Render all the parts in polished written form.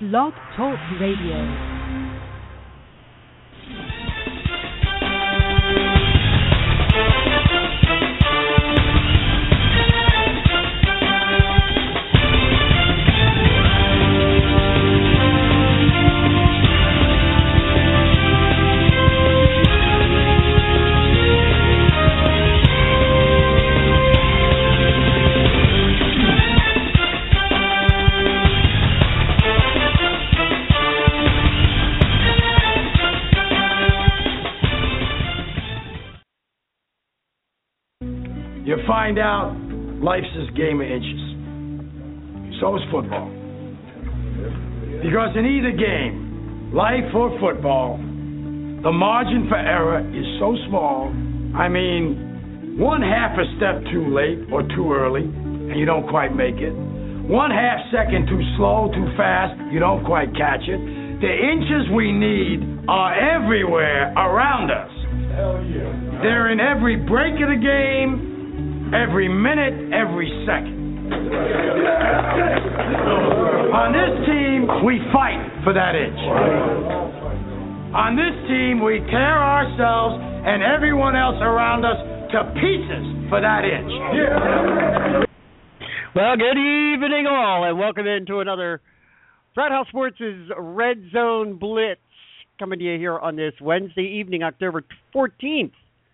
Blog Talk Radio. You find out life's this game of inches. So is football. Because in either game, life or football, the margin for error is so small. I mean, one half a step too late or too early, and you don't quite make it. 1/2 second too slow, too fast, you don't quite catch it. The inches we need are everywhere around us. Hell yeah. They're in every break of the game, every minute, every second. On this team, we fight for that inch. On this team, we tear ourselves and everyone else around us to pieces for that inch. Well, good evening all, and welcome into another Frat House Sports' Red Zone Blitz, coming to you here on this Wednesday evening, October 14th.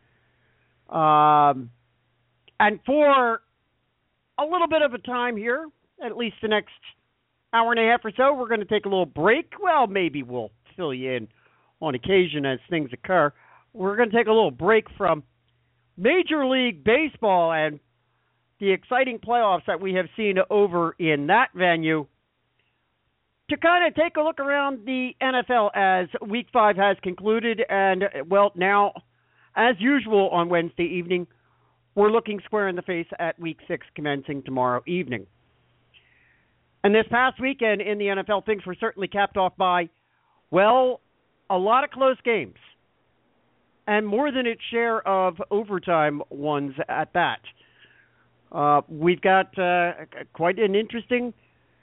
And for a little bit of a time here, at least the next hour and a half or so, we're going to take a little break. Well, maybe we'll fill you in on occasion as things occur. We're going to take a little break from Major League Baseball and the exciting playoffs that we have seen over in that venue to kind of take a look around the NFL as Week 5 has concluded. And, well, now, as usual on Wednesday evening, we're looking square in the face at Week 6 commencing tomorrow evening. And this past weekend in the NFL, things were certainly capped off by, well, a lot of close games. And more than its share of overtime ones at that. We've got quite an interesting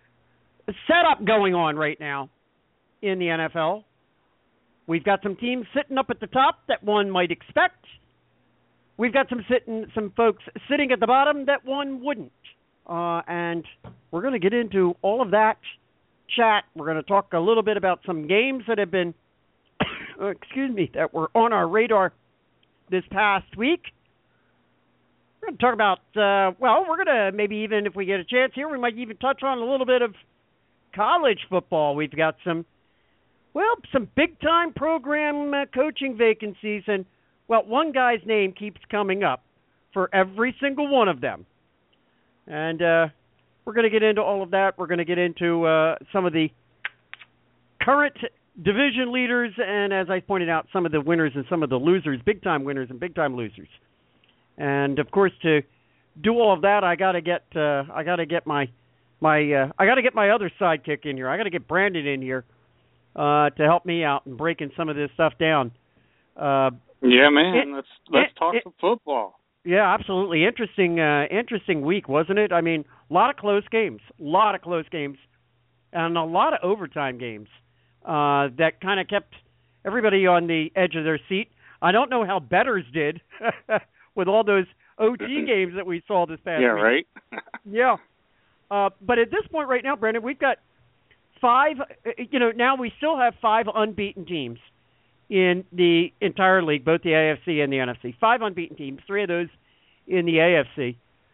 setup going on right now in the NFL. We've got some teams sitting up at the top that one might expect. We've got some folks sitting at the bottom that one wouldn't. And we're going to get into all of that chat. We're going to talk a little bit about some games that have been, that were on our radar this past week. We're going to talk about, we're going to maybe even, if we get a chance here, we might even touch on a little bit of college football. We've got some big-time program coaching vacancies, and well, one guy's name keeps coming up for every single one of them. And we're going to get into all of that. We're going to get into some of the current division leaders, and as I pointed out, some of the winners and some of the losers, big-time winners and big-time losers. And of course, to do all of that, I got to get my other sidekick in here. I got to get Brandon in here to help me out in breaking some of this stuff down. Yeah, man. Let's talk some football. Yeah, absolutely. Interesting week, wasn't it? I mean, a lot of close games, and a lot of overtime games that kind of kept everybody on the edge of their seat. I don't know how bettors did with all those OT games that we saw this past week. Right? Yeah. But at this point right now, Brandon, we've got 5, now we still have 5 unbeaten teams in the entire league, both the AFC and the NFC. 5 unbeaten teams, 3 of those in the AFC.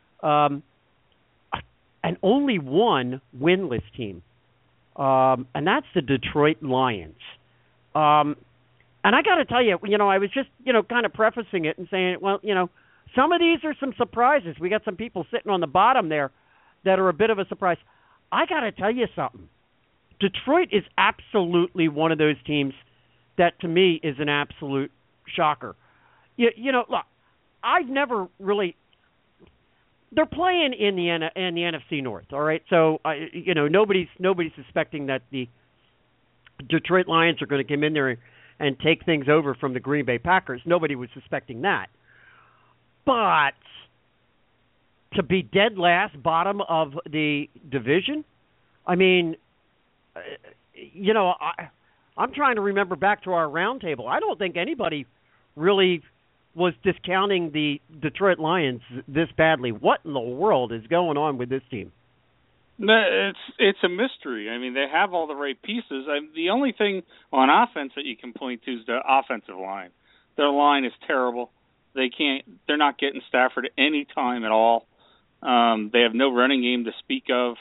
And only 1 winless team. And that's the Detroit Lions. And I got to tell you, I was just, kind of prefacing it and saying, well, some of these are some surprises. We got some people sitting on the bottom there that are a bit of a surprise. I got to tell you something. Detroit is absolutely one of those teams that to me is an absolute shocker. Look, I've never really. They're playing in the NFC North, all right. So nobody's suspecting that the Detroit Lions are going to come in there and take things over from the Green Bay Packers. Nobody was suspecting that. But to be dead last, bottom of the division, I mean, I'm trying to remember back to our roundtable. I don't think anybody really was discounting the Detroit Lions this badly. What in the world is going on with this team? It's a mystery. I mean, they have all the right pieces. The only thing on offense that you can point to is the offensive line. Their line is terrible. They're not getting Stafford any time at all. They have no running game to speak of.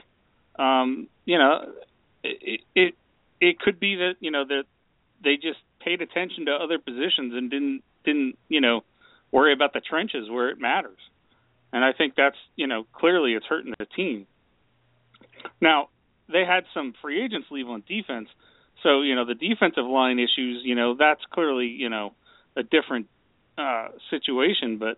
It could be that that they just paid attention to other positions and didn't worry about the trenches where it matters. And I think that's clearly it's hurting the team. Now, they had some free agents leave on defense, so the defensive line issues, that's clearly a different situation. But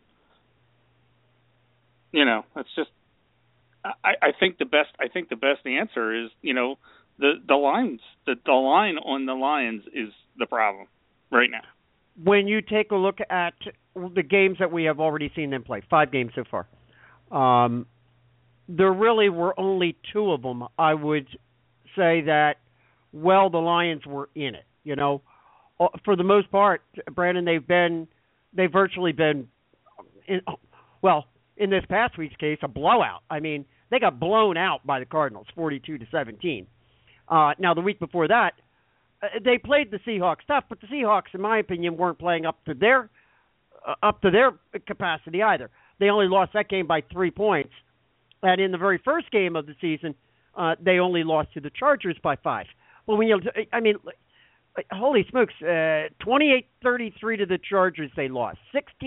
it's just I think the best answer is the lines. The line on the Lions is the problem right now. When you take a look at the games that we have already seen them play, 5 games so far, there really were only 2 of them. I would say that, the Lions were in it. For the most part, Brandon, they've virtually been, in this past week's case, a blowout. I mean, they got blown out by the Cardinals, 42-17. Now, the week before that, they played the Seahawks tough, but the Seahawks, in my opinion, weren't playing up to their capacity either. They only lost that game by 3 points. And in the very first game of the season, they only lost to the Chargers by 5. Well, holy smokes, 28-33 to the Chargers they lost.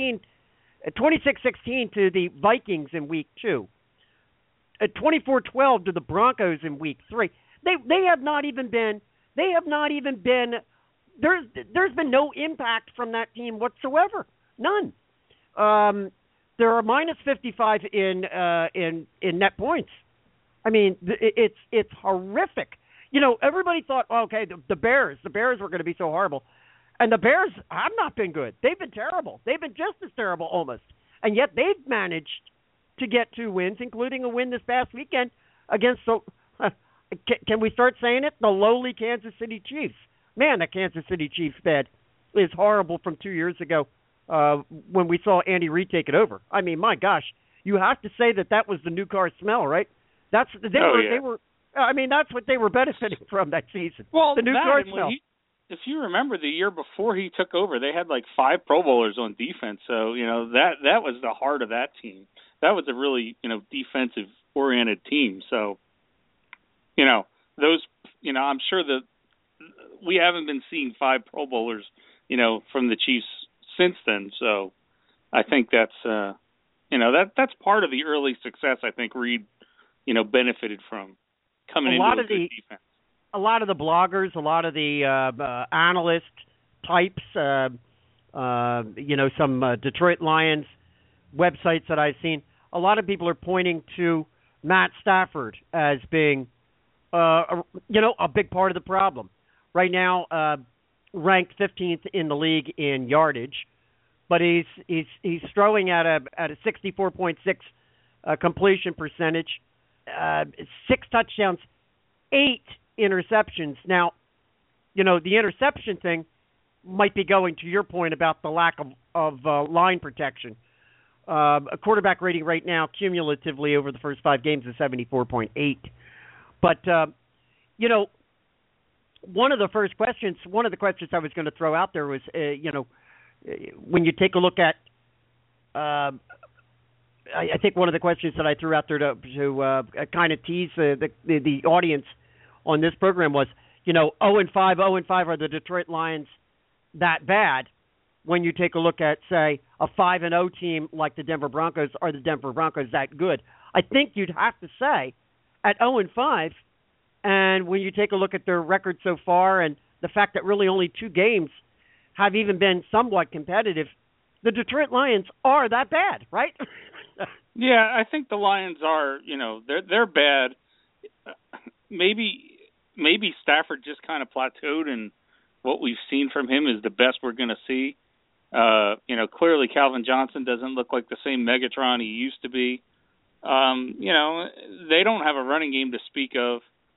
26-16 to the Vikings in week 2. 24-12 to the Broncos in week 3. They have not even been. There's been no impact from that team whatsoever. None. There are minus 55 in net points. I mean, it's horrific. Everybody thought, the Bears were going to be so horrible, and the Bears have not been good. They've been terrible. They've been just as terrible almost, and yet they've managed to get 2 wins, including a win this past weekend against the. Can we start saying it? The lowly Kansas City Chiefs. Man, that Kansas City Chiefs bed is horrible from 2 years ago when we saw Andy Reid take it over. I mean, my gosh, you have to say that was the new car smell, right? They were. I mean, that's what they were benefiting from that season. Well, the new car smell. If you remember the year before he took over, they had like 5 Pro Bowlers on defense. So that was the heart of that team. That was a really defensive oriented team. So. I'm sure that we haven't been seeing 5 Pro Bowlers, from the Chiefs since then. So I think that's, that's part of the early success I think Reid, benefited from coming into a good defense. A lot of the bloggers, a lot of the analyst types, some Detroit Lions websites that I've seen, a lot of people are pointing to Matt Stafford as being a big part of the problem. Right now, ranked 15th in the league in yardage, but he's throwing at a 64.6 completion percentage, 6 touchdowns, 8 interceptions. Now, the interception thing might be going to your point about the lack of line protection. A quarterback rating right now cumulatively over the first 5 games is 74.8. But, one of the questions I was going to throw out there was, when you take a look at, I think one of the questions that I threw out there to kind of tease the audience on this program was, 0-5 are the Detroit Lions that bad? When you take a look at, say, a 5-0 team like the Denver Broncos, are the Denver Broncos that good? I think you'd have to say, at 0-5, and when you take a look at their record so far and the fact that really only 2 games have even been somewhat competitive, the Detroit Lions are that bad, right? Yeah, I think the Lions are, they're bad. Maybe Stafford just kind of plateaued, and what we've seen from him is the best we're going to see. Clearly Calvin Johnson doesn't look like the same Megatron he used to be. They don't have a running game to speak of.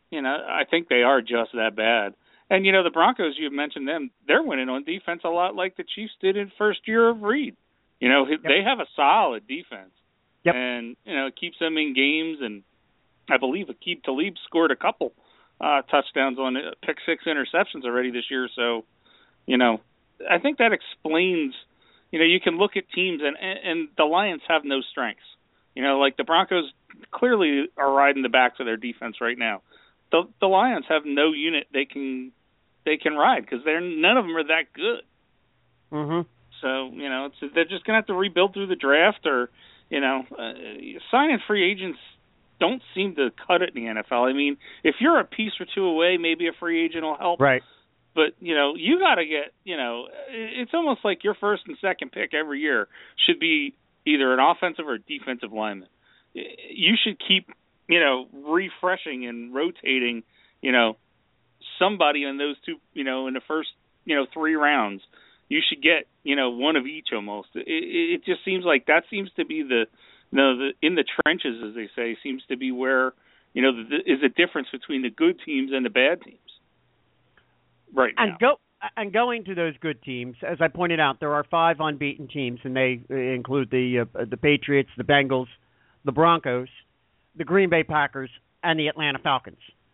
I think they are just that bad. And, the Broncos, you mentioned them, they're winning on defense a lot like the Chiefs did in first year of Reed. They have a solid defense. Yep. And, it keeps them in games. And I believe Aqib Talib scored a couple touchdowns on pick six interceptions already this year. So, I think that explains, you can look at teams and the Lions have no strengths. Like the Broncos clearly are riding the backs of their defense right now. The Lions have no unit they can ride because none of them are that good. Mm-hmm. So they're just gonna have to rebuild through the draft, or signing free agents don't seem to cut it in the NFL. I mean, if you're a piece or two away, maybe a free agent will help. Right. But you got to get it's almost like your first and second pick every year should be either an offensive or defensive lineman. You should keep refreshing and rotating, somebody in those two, in the first, 3 rounds. You should get, one of each almost. It just seems like that seems to be the in the trenches, as they say, seems to be where, is a difference between the good teams and the bad teams right now. And going to those good teams, as I pointed out, there are 5 unbeaten teams, and they include the Patriots, the Bengals, the Broncos, the Green Bay Packers, and the Atlanta Falcons.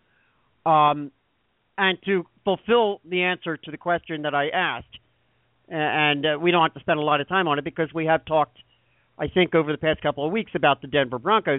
And to fulfill the answer to the question that I asked, and we don't have to spend a lot of time on it because we have talked, I think, over the past couple of weeks about the Denver Broncos.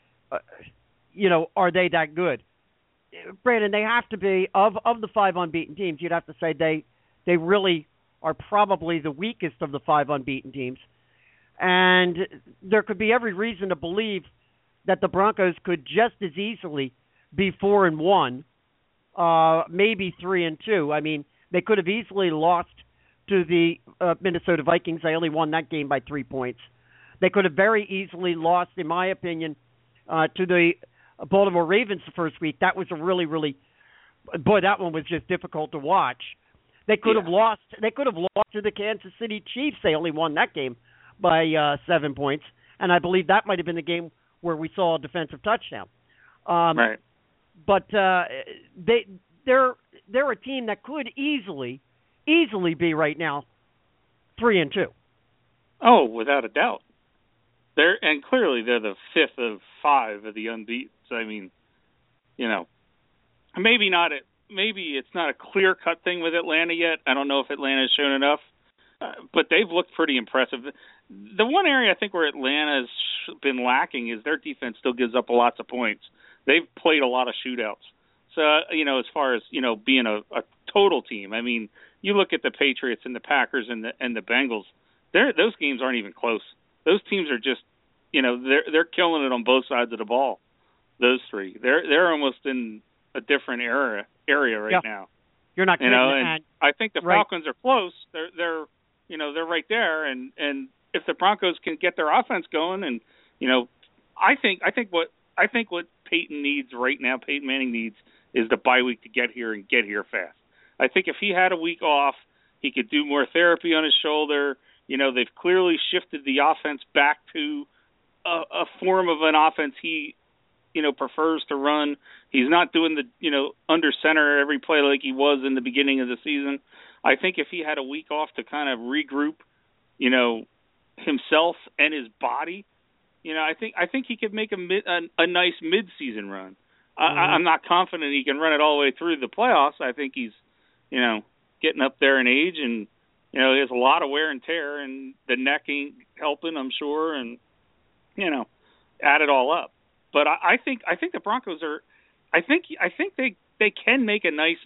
Are they that good? Brandon, they have to be, of the 5 unbeaten teams, you'd have to say they really are probably the weakest of the 5 unbeaten teams. And there could be every reason to believe that the Broncos could just as easily be 4-1, maybe 3-2. I mean, they could have easily lost to the Minnesota Vikings. They only won that game by 3 points. They could have very easily lost, in my opinion, to the Baltimore Ravens the first week. That was a really, really, that one was just difficult to watch. They could have lost. They could have lost to the Kansas City Chiefs. They only won that game by 7 points, and I believe that might have been the game where we saw a defensive touchdown. Right. But they're a team that could easily be right now 3-2. Oh, without a doubt. And clearly they're the 5th of 5 of the unbeaten. I mean, maybe it's not a clear-cut thing with Atlanta yet. I don't know if Atlanta's shown enough, but they've looked pretty impressive. The one area I think where Atlanta's been lacking is their defense still gives up lots of points. They've played a lot of shootouts. So, as far as, being a total team, I mean, you look at the Patriots and the Packers and the Bengals, those games aren't even close. Those teams are just, they're killing it on both sides of the ball. Those 3, they're almost in a different area right now. You're not kidding. And I think the Falcons are close. They're right there. And if the Broncos can get their offense going, and I think what Peyton needs right now, Peyton Manning needs, is the bye week to get here and get here fast. I think if he had a week off, he could do more therapy on his shoulder. They've clearly shifted the offense back to a form of an offense he, prefers to run. He's not doing the, under center every play like he was in the beginning of the season. I think if he had a week off to kind of regroup, himself and his body, I think he could make a nice mid-season run. I'm not confident he can run it all the way through the playoffs. I think he's, getting up there in age, and he has a lot of wear and tear, and the neck ain't helping, I'm sure, and add it all up. But I think the Broncos are. I think they can make a nice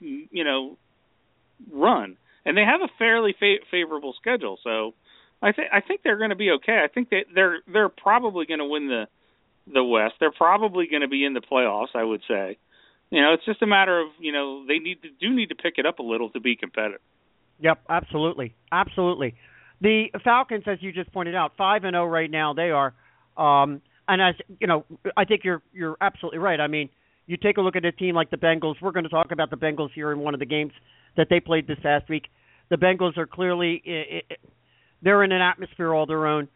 run, and they have a fairly favorable schedule. So I think they're going to be okay. I think they're probably going to win the West. They're probably going to be in the playoffs, I would say. It's just a matter of they need to pick it up a little to be competitive. Yep, absolutely. The Falcons, as you just pointed out, 5-0 right now. They are. And as I think you're absolutely right. I mean, you take a look at a team like the Bengals. We're going to talk about the Bengals here in one of the games that they played this past week. The Bengals are clearly they're in an atmosphere all their own.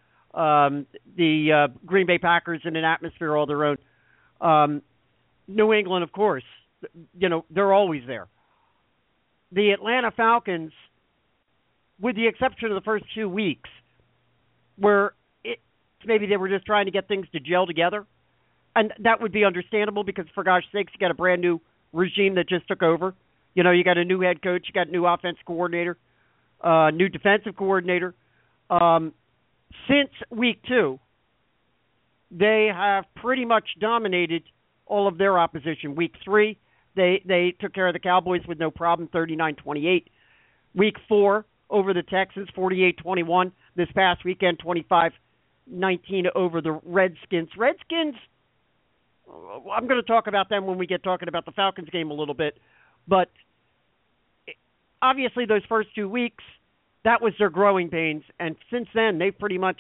The Green Bay Packers in an atmosphere all their own. New England, of course, they're always there. The Atlanta Falcons, with the exception of the first 2 weeks, where maybe they were just trying to get things to gel together, and that would be understandable because, for gosh sakes, you got a brand new regime that just took over. You got a new head coach, you got a new offensive coordinator, new defensive coordinator. Since week 2, they have pretty much dominated all of their opposition. Week 3, they took care of the Cowboys with no problem, 39-28. Week 4, over the Texans, 48-21. This past weekend, 25-19 over the Redskins. Redskins, I'm going to talk about them when we get talking about the Falcons game a little bit. But obviously those first 2 weeks, that was their growing pains. And since then, they've pretty much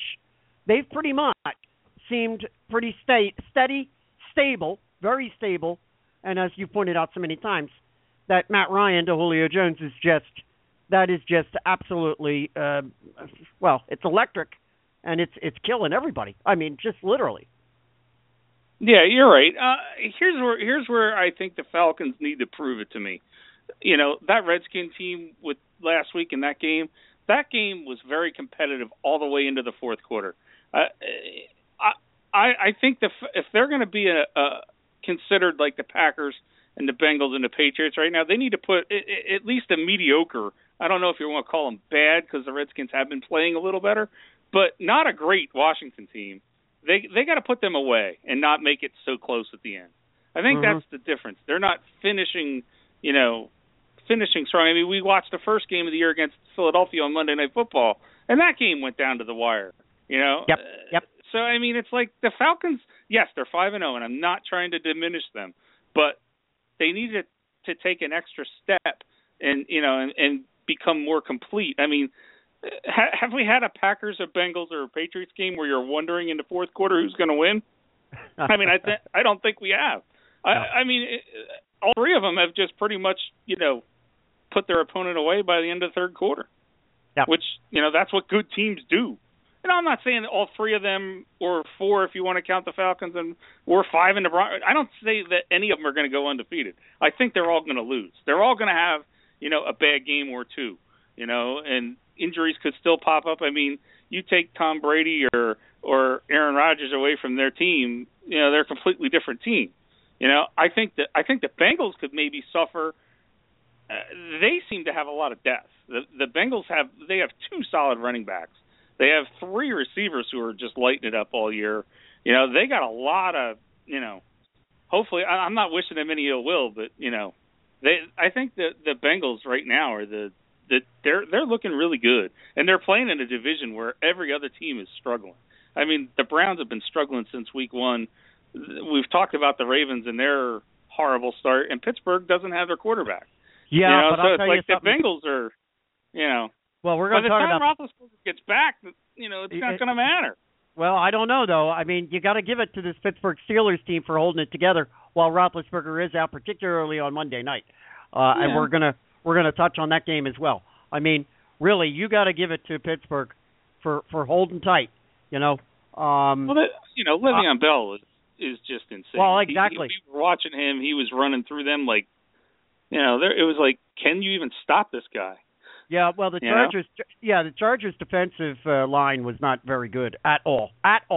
seemed pretty steady, stable, very stable. And as you pointed out so many times, that Matt Ryan to Julio Jones is just absolutely, it's electric, and it's killing everybody. I mean, just literally. Yeah, you're right. Here's where I think the Falcons need to prove it to me. That Redskin team with last week in that game was very competitive all the way into the fourth quarter. I think if they're going to be considered like the Packers and the Bengals and the Patriots right now, they need to put at least a mediocre. I don't know if you want to call them bad because the Redskins have been playing a little better, but not a great Washington team. They got to put them away and not make it so close at the end. I think that's the difference. They're not finishing strong. I mean, we watched the first game of the year against Philadelphia on Monday Night Football, and that game went down to the wire. Yep. So I mean, it's like the Falcons. Yes, they're 5-0, and I'm not trying to diminish them, but they need to take an extra step and become more complete. I mean, have we had a Packers, a Bengals, or a Patriots game where you're wondering in the fourth quarter who's going to win? I mean, I don't think we have. I mean, all three of them have just pretty much put their opponent away by the end of the third quarter, which that's what good teams do. And I'm not saying all three of them, or four if you want to count the Falcons, and or five in the Broncos. I don't say that any of them are going to go undefeated. I think they're all going to lose. They're all going to have, a bad game or two, and injuries could still pop up. I mean, you take Tom Brady or Aaron Rodgers away from their team, they're a completely different team. I think the Bengals could maybe suffer. They seem to have a lot of depth. The Bengals have two solid running backs. They have three receivers who are just lighting it up all year. They got a lot of, hopefully, I'm not wishing them any ill will, but, I think that the Bengals right now are they're looking really good. And they're playing in a division where every other team is struggling. I mean, the Browns have been struggling since week one. We've talked about the Ravens and their horrible start, and Pittsburgh doesn't have their quarterback. Yeah, but so I'll it's tell like you something. The Bengals are, Well, we're going to talk about. By the time Roethlisberger gets back, it's not going to matter. Well, I don't know though. I mean, you got to give it to this Pittsburgh Steelers team for holding it together while Roethlisberger is out, particularly on Monday night. And we're gonna touch on that game as well. I mean, really, you got to give it to Pittsburgh for holding tight. Le'Veon Bell is just insane. Well, exactly. We were watching him. He was running through them like, it was like, can you even stop this guy? Yeah, well, the Chargers' defensive line was not very good at all.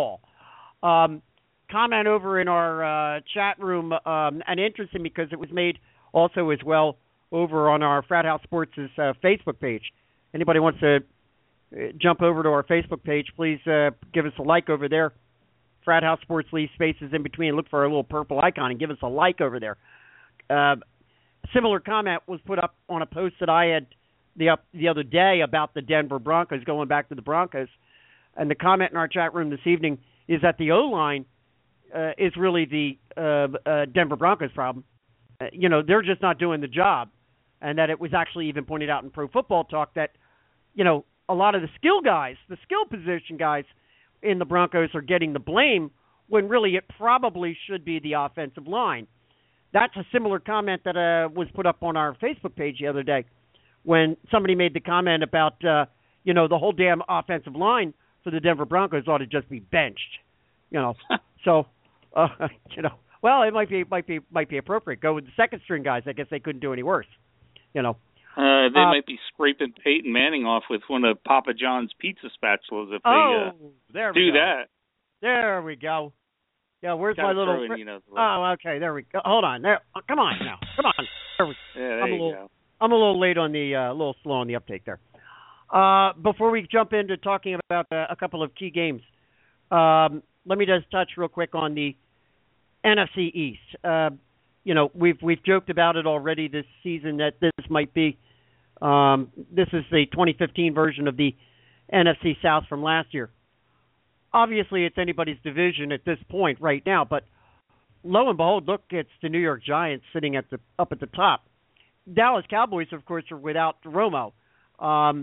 Comment over in our chat room, and interesting because it was made also as well over on our Frat House Sports' Facebook page. Anybody wants to jump over to our Facebook page, please give us a like over there. Frat House Sports, leave spaces in between. Look for our little purple icon and give us a like over there. Similar comment was put up on a post that I had the other day about the Denver Broncos, going back to the Broncos. And the comment in our chat room this evening is that the O-line is really the Denver Broncos problem. They're just not doing the job. And that it was actually even pointed out in Pro Football Talk that, a lot of the skill guys, the skill position guys in the Broncos are getting the blame when really it probably should be the offensive line. That's a similar comment that was put up on our Facebook page the other day when somebody made the comment about, the whole damn offensive line for the Denver Broncos ought to just be benched. So, Well, it might be appropriate. Go with the second string guys. I guess they couldn't do any worse. You know. They might be scraping Peyton Manning off with one of Papa John's pizza spatulas if they do that. There we go. Yeah, where's my little? Okay, there we go. Hold on, there. Come on now, come on. There you go. I'm a little late on the, a little slow on the uptake there. Before we jump into talking about a couple of key games, let me just touch real quick on the NFC East. We've joked about it already this season that this might be, this is the 2015 version of the NFC South from last year. Obviously, it's anybody's division at this point right now, but lo and behold, look, it's the New York Giants sitting up at the top. Dallas Cowboys, of course, are without Romo, and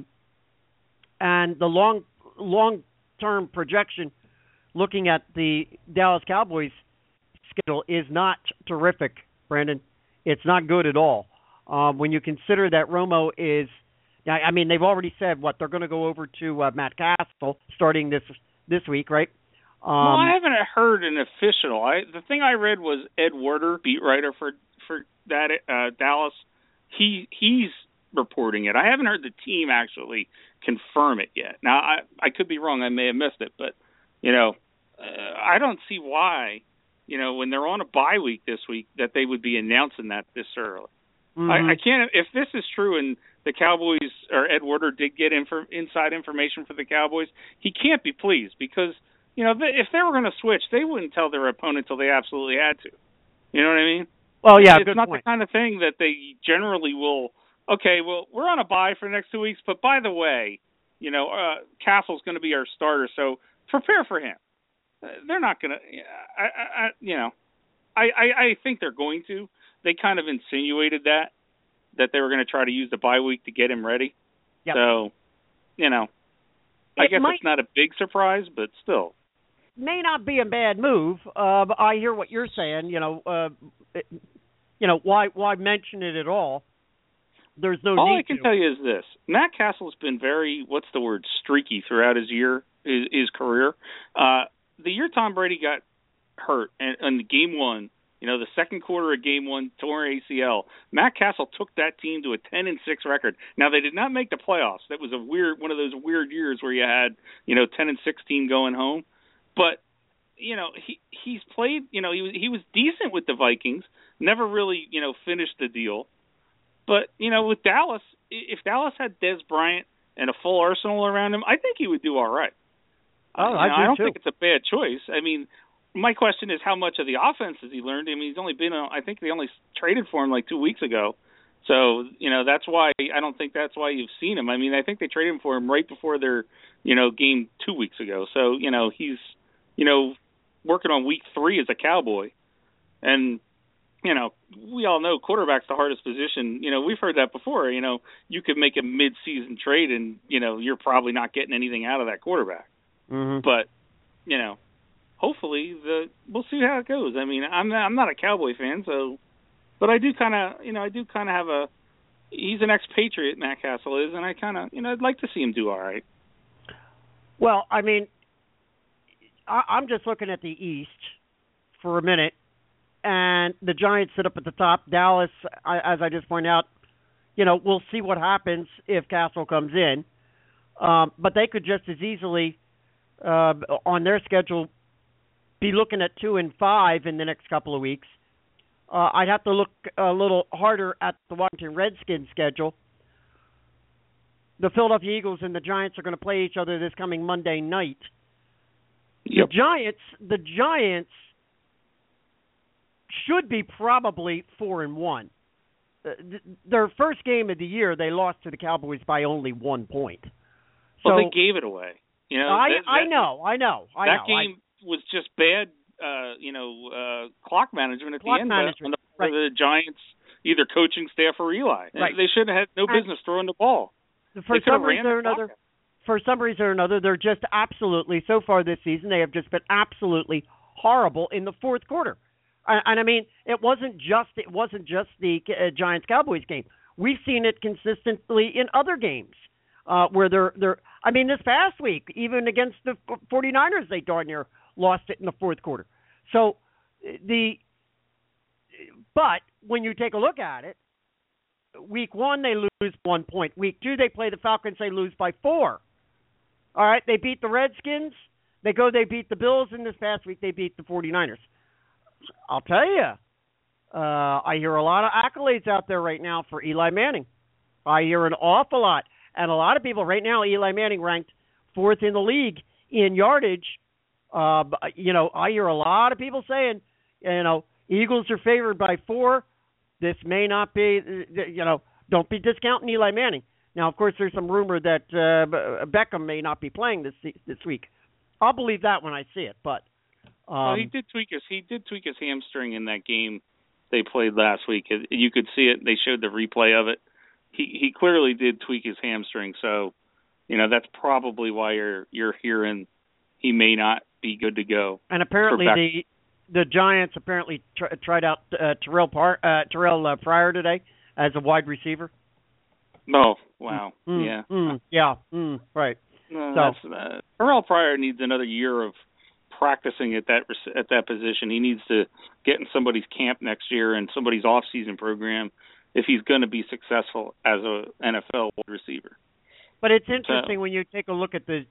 the long-term projection, looking at the Dallas Cowboys schedule, is not terrific, Brandon. It's not good at all. When you consider that Romo is, I mean, they've already said they're going to go over to Matt Castle starting this week, right? Well, I haven't heard an official. The thing I read was Ed Werder, beat writer for that Dallas. He's reporting it. I haven't heard the team actually confirm it yet. Now, I could be wrong. I may have missed it, but I don't see why. When they're on a bye week this week, that they would be announcing that this early. Mm-hmm. I can't. If this is true and the Cowboys or Ed Werder did get inside information for the Cowboys, he can't be pleased because if they were going to switch, they wouldn't tell their opponent until they absolutely had to. You know what I mean? Well, yeah, it's not the kind of thing that they generally will. Okay, well, we're on a bye for the next 2 weeks, but by the way, Castle's going to be our starter, so prepare for him. They're not going to. I think they're going to. They kind of insinuated that they were going to try to use the bye week to get him ready. Yep. So, I guess it's not a big surprise, but still. May not be a bad move. But I hear what you're saying. Why mention it at all? There's no need to. All I can tell you is this: Matt Castle's been very, streaky throughout his career. The year Tom Brady got hurt in game one, the second quarter of game one, torn ACL, Matt Castle took that team to a 10-6 record. Now, they did not make the playoffs. That was one of those weird years where you had, 10-6 team going home. But, he's played, he was decent with the Vikings, never really, finished the deal. But, with Dallas, if Dallas had Dez Bryant and a full arsenal around him, I think he would do all right. I don't think it's a bad choice. I mean, my question is how much of the offense has he learned? I mean, he's only been I think they only traded for him like 2 weeks ago. So, that's why I don't think that's why you've seen him. I mean, I think they traded him for him right before their, game 2 weeks ago. So, he's, working on week 3 as a Cowboy. And, we all know quarterback's the hardest position. We've heard that before. You could make a mid-season trade and, you're probably not getting anything out of that quarterback. Mm-hmm. But, hopefully we'll see how it goes. I mean, I'm not a Cowboy fan, but I do kind of have he's an expatriate, Matt Castle is, and I kind of, I'd like to see him do all right. Well, I mean, I'm just looking at the East for a minute, and the Giants sit up at the top. Dallas, as I just pointed out, we'll see what happens if Castle comes in. But they could just as easily, on their schedule, be looking at 2-5 in the next couple of weeks. I'd have to look a little harder at the Washington Redskins schedule. The Philadelphia Eagles and the Giants are going to play each other this coming Monday night. Yep. The Giants should be probably 4-1. Their first game of the year, they lost to the Cowboys by only 1 point. So, well, they gave it away. I know. That game was just bad, clock management at the end on the part of the Giants, either coaching staff or Eli. Right. They should have had no business throwing the ball. For some reason or another, they're just absolutely, so far this season, they have just been absolutely horrible in the fourth quarter. And I mean, it wasn't just the Giants-Cowboys game. We've seen it consistently in other games where they're. I mean, this past week, even against the 49ers, they darn near lost it in the fourth quarter. So the But when you take a look at it, week 1, they lose 1 point. Week 2, they play the Falcons, they lose by 4. All right, they beat the Redskins. They beat the Bills, and this past week they beat the 49ers. I'll tell you, I hear a lot of accolades out there right now for Eli Manning. I hear an awful lot. And a lot of people right now, Eli Manning ranked 4th in the league in yardage. I hear a lot of people saying, Eagles are favored by 4. This may not be, don't be discounting Eli Manning. Now, of course, there's some rumor that Beckham may not be playing this week. I'll believe that when I see it. But he did tweak his hamstring in that game they played last week. You could see it. They showed the replay of it. He clearly did tweak his hamstring. So, that's probably why you're hearing he may not be good to go. And apparently the Giants tried out Terrell Pryor today as a wide receiver. Oh, wow. Right. Terrell Pryor needs another year of practicing at that position. He needs to get in somebody's camp next year and somebody's off-season program if he's going to be successful as an NFL wide receiver. But it's interesting when you take a look at the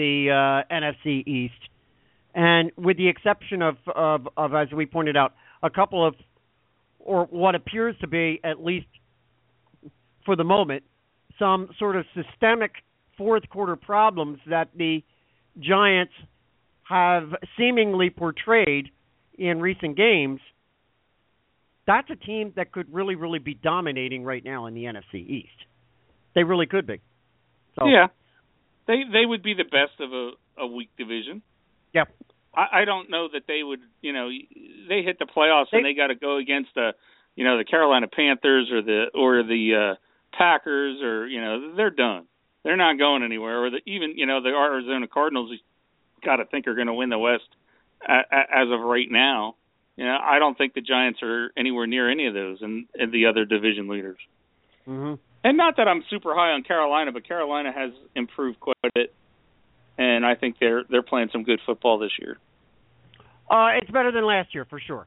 NFC East, and with the exception of as we pointed out, a couple of, or what appears to be, at least for the moment, some sort of systemic fourth quarter problems that the Giants have seemingly portrayed in recent games, that's a team that could really, really be dominating right now in the NFC East. They really could be. So, yeah. They would be the best of a weak division. Yep. I don't know that they would, they hit the playoffs and they got to go against the Carolina Panthers or the Packers or, they're done. They're not going anywhere. Or the Arizona Cardinals, got to think are going to win the West as of right now. I don't think the Giants are anywhere near any of those and the other division leaders. Mm-hmm. And not that I'm super high on Carolina, but Carolina has improved quite a bit, and I think they're playing some good football this year. It's better than last year for sure.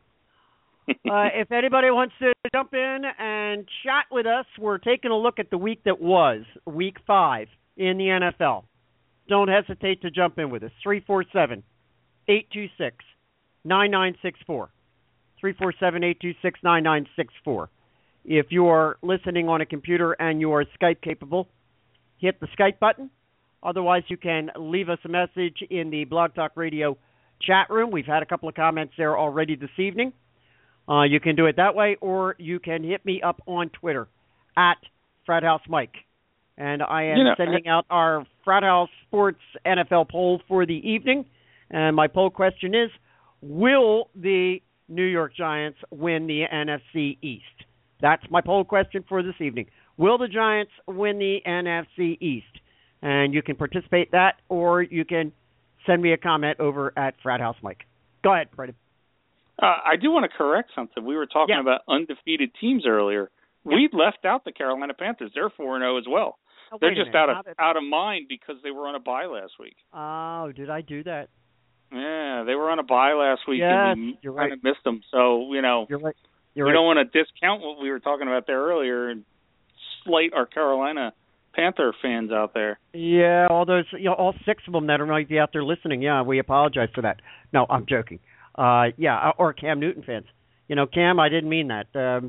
If anybody wants to jump in and chat with us, we're taking a look at the week that was, Week 5 in the NFL. Don't hesitate to jump in with us. 347-826-9964. 347-826-9964. If you are listening on a computer and you are Skype capable, hit the Skype button. Otherwise, you can leave us a message in the Blog Talk Radio chat room. We've had a couple of comments there already this evening. You can do it that way, or you can hit me up on Twitter at Frat House Mike. And I am sending out our Frat House Sports NFL poll for the evening. And my poll question is, will the New York Giants win the NFC East? That's my poll question for this evening. Will the Giants win the NFC East? And you can participate in that, or you can send me a comment over at Frat House Mike. Go ahead, Brandon. I do want to correct something. We were talking about undefeated teams earlier. Yeah. We left out the Carolina Panthers. They're 4-0 as well. Oh, they're just out of mind because they were on a bye last week. Oh, did I do that? Yeah, they were on a bye last week, and we kind of missed them. So, You're right. We don't want to discount what we were talking about there earlier and slight our Carolina Panther fans out there. Yeah, all those, all 6 of them that might be out there listening. Yeah, we apologize for that. No, I'm joking. Or Cam Newton fans. Cam, I didn't mean that. No,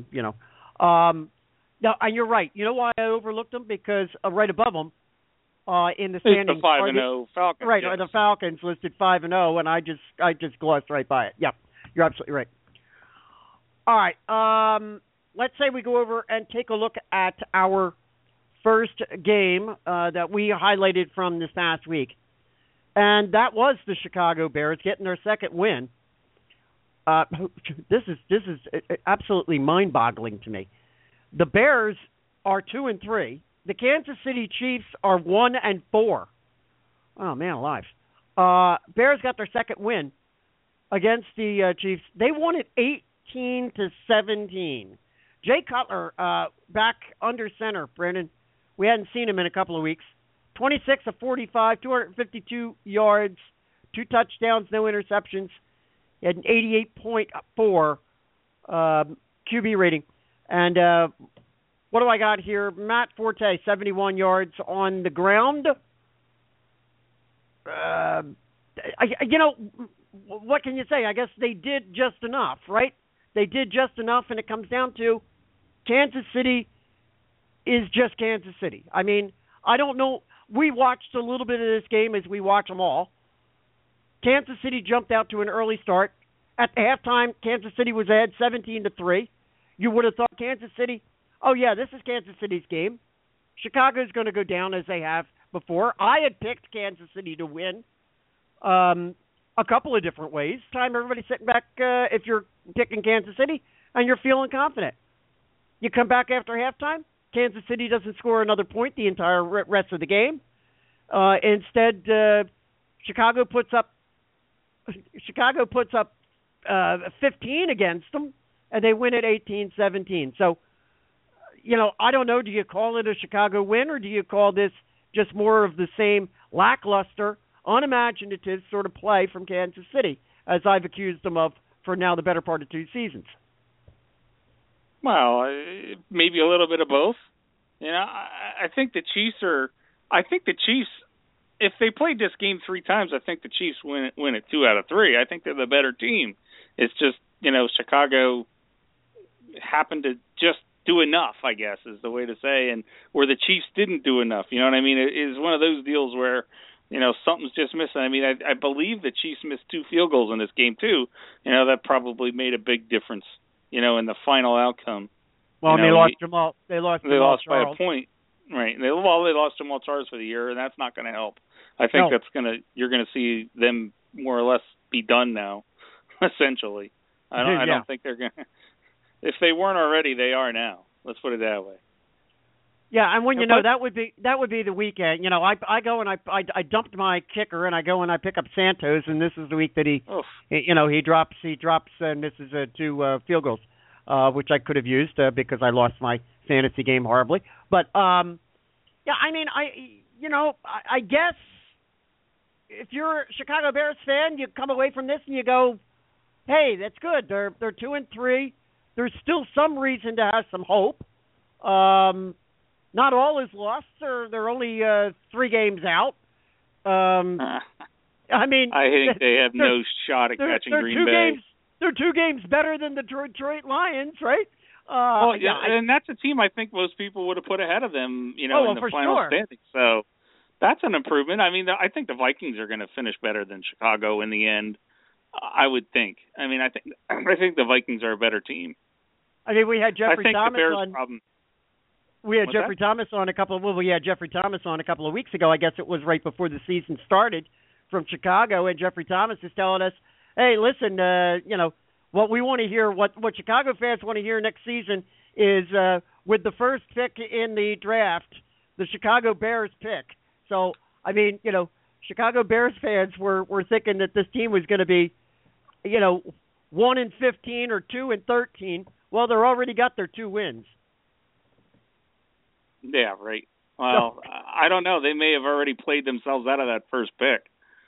and you're right. You know why I overlooked them? Because right above them, in the standings, the 5-0 Falcons. Right, yes. The Falcons listed 5-0, and I just glossed right by it. Yeah, you're absolutely right. All right, let's say we go over and take a look at our first game that we highlighted from this past week, and that was the Chicago Bears getting their second win. This is absolutely mind-boggling to me. The Bears are 2-3. The Kansas City Chiefs are 1-4. Oh man, alive! Bears got their second win against the Chiefs. They won it 18-17. Jay Cutler back under center. Brandon, we hadn't seen him in a couple of weeks. 26 of 45, 252 yards, 2 touchdowns, no interceptions. He had an 88.4 QB rating. And what do I got here? Matt Forte, 71 yards on the ground. What can you say? I guess they did just enough, right? They did just enough, and it comes down to Kansas City is just Kansas City. I mean, I don't know. We watched a little bit of this game as we watch them all. Kansas City jumped out to an early start. At halftime, Kansas City was ahead 17-3. You would have thought Kansas City, oh, yeah, this is Kansas City's game. Chicago's going to go down as they have before. I had picked Kansas City to win a couple of different ways. Time everybody sitting back if you're picking Kansas City and you're feeling confident. You come back after halftime, Kansas City doesn't score another point the entire rest of the game. Instead, Chicago puts up 15 against them, and they win at 18-17. So, I don't know. Do you call it a Chicago win, or do you call this just more of the same lackluster, unimaginative sort of play from Kansas City, as I've accused them of for now the better part of 2 seasons? Well, maybe a little bit of both. I think the Chiefs if they played this game 3 times, I think the Chiefs win it 2 out of 3. I think they're the better team. It's just, Chicago happened to just do enough, I guess, is the way to say, and where the Chiefs didn't do enough. You know what I mean? It is one of those deals where, something's just missing. I mean, I believe the Chiefs missed 2 field goals in this game, too. That probably made a big difference, in the final outcome. Well, they lost Jamal. They lost by Charles. a point, right? They lost Jamal Charles for the year, and that's not going to help. I think you're going to see them more or less be done now, essentially. I don't think they're going to. If they weren't already, they are now. Let's put it that way. Yeah, and when that would be the weekend. I go and I dumped my kicker, and I go and I pick up Santos, and this is the week that he drops and misses 2 field goals, which I could have used because I lost my fantasy game horribly. But I guess if you're a Chicago Bears fan, you come away from this and you go, hey, that's good. They're 2-3. There's still some reason to have some hope. Not all is lost. They're only 3 games out. I think they have no shot at catching Green Bay. They're 2 games better than the Detroit Lions, right? And that's a team I think most people would have put ahead of them, in the final standing. So that's an improvement. I mean, I think the Vikings are going to finish better than Chicago in the end. I would think. I mean, I think the Vikings are a better team. I mean, we had Jeffrey Thomas the Bears on. Problem. We had Jeffrey Thomas on a couple of weeks ago. I guess it was right before the season started from Chicago, and Jeffrey Thomas is telling us, "Hey, listen, what we want to hear, what Chicago fans want to hear next season is with the first pick in the draft, the Chicago Bears pick." So, I mean, Chicago Bears fans were thinking that this team was going to be, 1-15 or 2-13. Well, they're already got their 2 wins. Yeah, right. Well, I don't know. They may have already played themselves out of that first pick.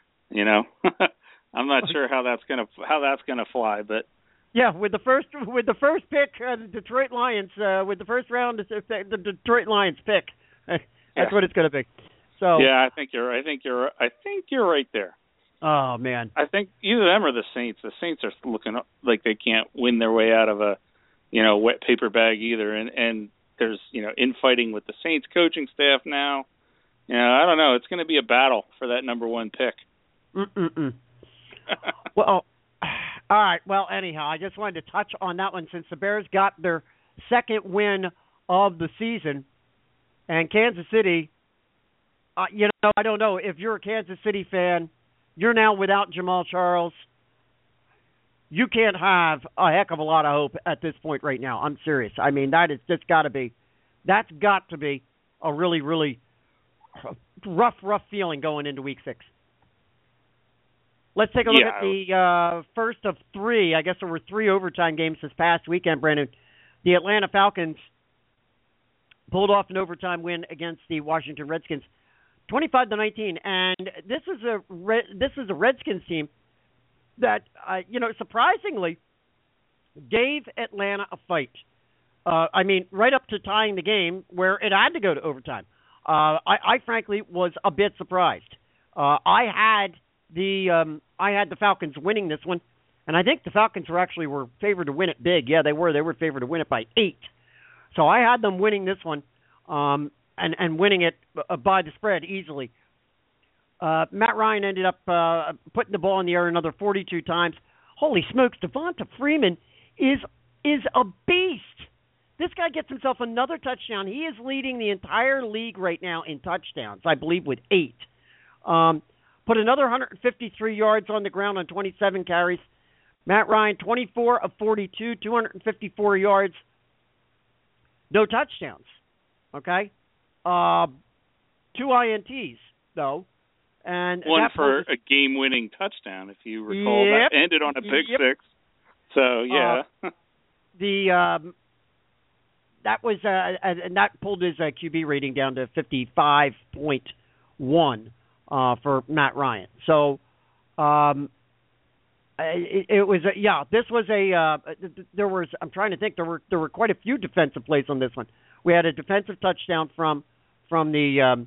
I'm not sure how that's gonna fly, but yeah, with the first pick, the Detroit Lions with the first round, the Detroit Lions pick. That's what it's going to be. So yeah, I think you're right there. Oh man, I think either them or the Saints. The Saints are looking like they can't win their way out of a wet paper bag either, and there's infighting with the Saints coaching staff now. I don't know. It's going to be a battle for that number 1 pick. Well, all right. Well, anyhow, I just wanted to touch on that one since the Bears got their 2nd win of the season, and Kansas City. I don't know if you're a Kansas City fan. You're now without Jamal Charles. You can't have a heck of a lot of hope at this point right now. I'm serious. I mean, that's got to be a really, really rough feeling going into Week 6. Let's take a look at the first of 3. I guess there were 3 overtime games this past weekend, Brandon. The Atlanta Falcons pulled off an overtime win against the Washington Redskins, 25-19. And this is a Redskins team that, surprisingly, gave Atlanta a fight. Right up to tying the game where it had to go to overtime. I frankly was a bit surprised. I had the Falcons winning this one, and I think the Falcons were favored to win it big. Yeah, they were. They were favored to win it by 8. So I had them winning this one, and winning it by the spread easily. Matt Ryan ended up putting the ball in the air another 42 times. Holy smokes, Devonta Freeman is a beast. This guy gets himself another touchdown. He is leading the entire league right now in touchdowns, I believe, with 8. Put another 153 yards on the ground on 27 carries. Matt Ryan, 24 of 42, 254 yards. No touchdowns. Okay? 2 INTs, though. And one for a game-winning touchdown, if you recall. Yep. That ended on a big 6. So, yeah. That was and that pulled his QB rating down to 55.1 for Matt Ryan. So it was this was there was, I'm trying to think, there were quite a few defensive plays on this one. We had a defensive touchdown from the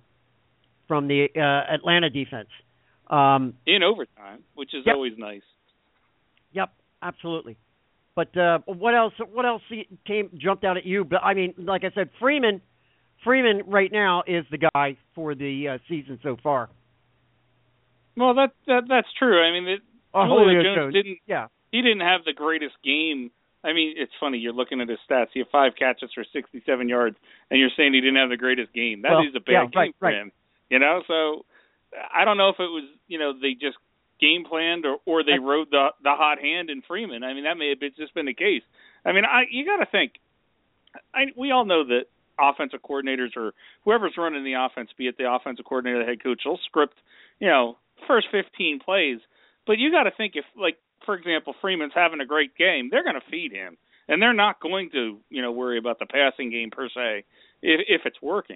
Atlanta defense in overtime, which is always nice. Yep, absolutely. But what else jumped out at you? But I mean, like I said, Freeman right now is the guy for the season so far. Well, that's true. I mean, Julio Jones didn't. Yeah. He didn't have the greatest game. I mean, it's funny. You're looking at his stats. He had 5 catches for 67 yards, and you're saying he didn't have the greatest game. That is a bad game for him. You know, so I don't know if it was, they just game planned or they rode the hot hand in Freeman. I mean, that may have just been the case. I mean, you got to think. We all know that offensive coordinators or whoever's running the offense, be it the offensive coordinator or the head coach, they'll script, first 15 plays. But you got to think if, like, for example, Freeman's having a great game, they're going to feed him. And they're not going to, worry about the passing game per se if it's working.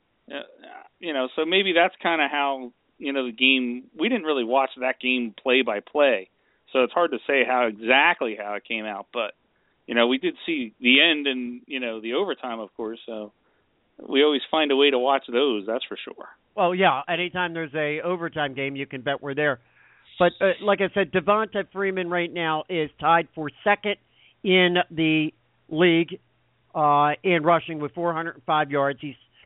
So maybe that's kind of how, the game, we didn't really watch that game play by play. So it's hard to say how it came out. But, we did see the end and, the overtime, of course. So we always find a way to watch those, that's for sure. Well, yeah, anytime there's a overtime game, you can bet we're there. But like I said, Devonta Freeman right now is tied for second in the league in rushing with 405 yards.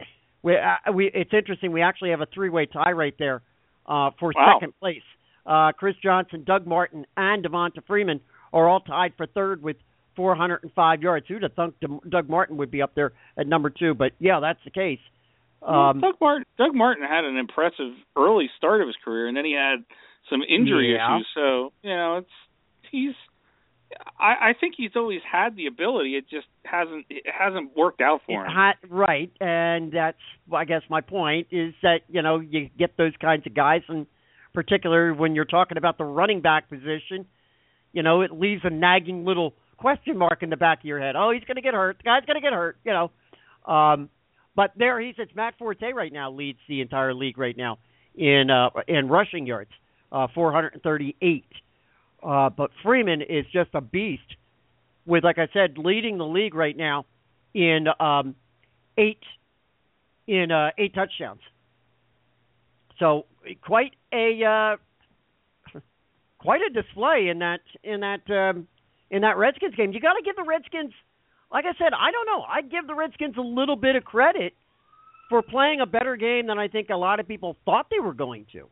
It's interesting. We actually have a 3-way tie right there for second place. Chris Johnson, Doug Martin, and Devonta Freeman are all tied for third with 405 yards. Who'd have thunk Doug Martin would be up there at number 2? But yeah, that's the case. Doug Martin had an impressive early start of his career, and then he had some injury issues. So I think he's always had the ability. It just hasn't worked out for him. Right, and that's, I guess, my point is that you get those kinds of guys, and particularly when you're talking about the running back position, it leaves a nagging little question mark in the back of your head. Oh, he's going to get hurt. The guy's going to get hurt. But there he sits. Matt Forte right now leads the entire league right now in rushing yards, 438. But Freeman is just a beast with, like I said, leading the league right now in 8 touchdowns. So quite a display in that Redskins game. You got to give the Redskins, like I said, I don't know. I'd give the Redskins a little bit of credit for playing a better game than I think a lot of people thought they were going to.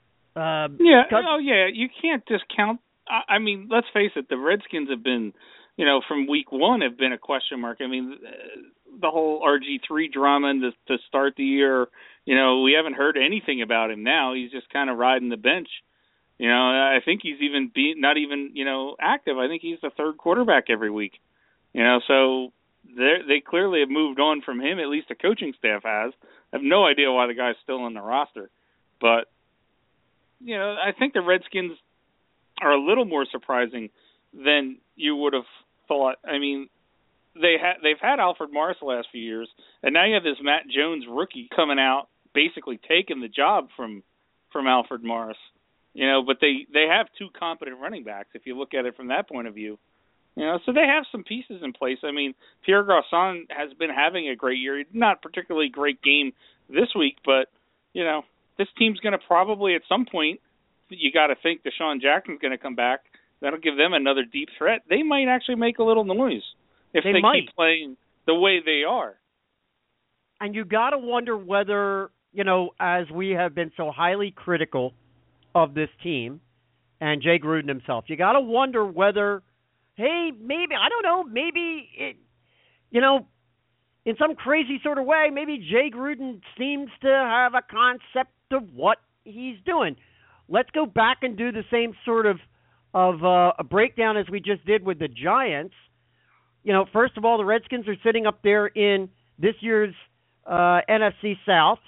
You can't discount. I mean, let's face it, the Redskins have been, from week 1 have been a question mark. I mean, the whole RG3 drama to start the year, we haven't heard anything about him now. He's just kind of riding the bench. I think he's even not even, active. I think he's the third quarterback every week. So they clearly have moved on from him, at least the coaching staff has. I have no idea why the guy's still on the roster. But, I think the Redskins are a little more surprising than you would have thought. I mean, they've had Alfred Morris the last few years, and now you have this Matt Jones rookie coming out, basically taking the job from Alfred Morris. But they have 2 competent running backs if you look at it from that point of view. So they have some pieces in place. I mean, Pierre Garçon has been having a great year. Not particularly great game this week, but, this team's going to probably at some point, you got to think Deshaun Jackson's going to come back. That'll give them another deep threat. They might actually make a little noise if they keep playing the way they are. And you got to wonder whether, as we have been so highly critical of this team and Jay Gruden himself, you got to wonder whether, hey, maybe, I don't know, maybe, in some crazy sort of way, maybe Jay Gruden seems to have a concept of what he's doing. Let's go back and do the same sort of a breakdown as we just did with the Giants. First of all, the Redskins are sitting up there in this year's NFC South.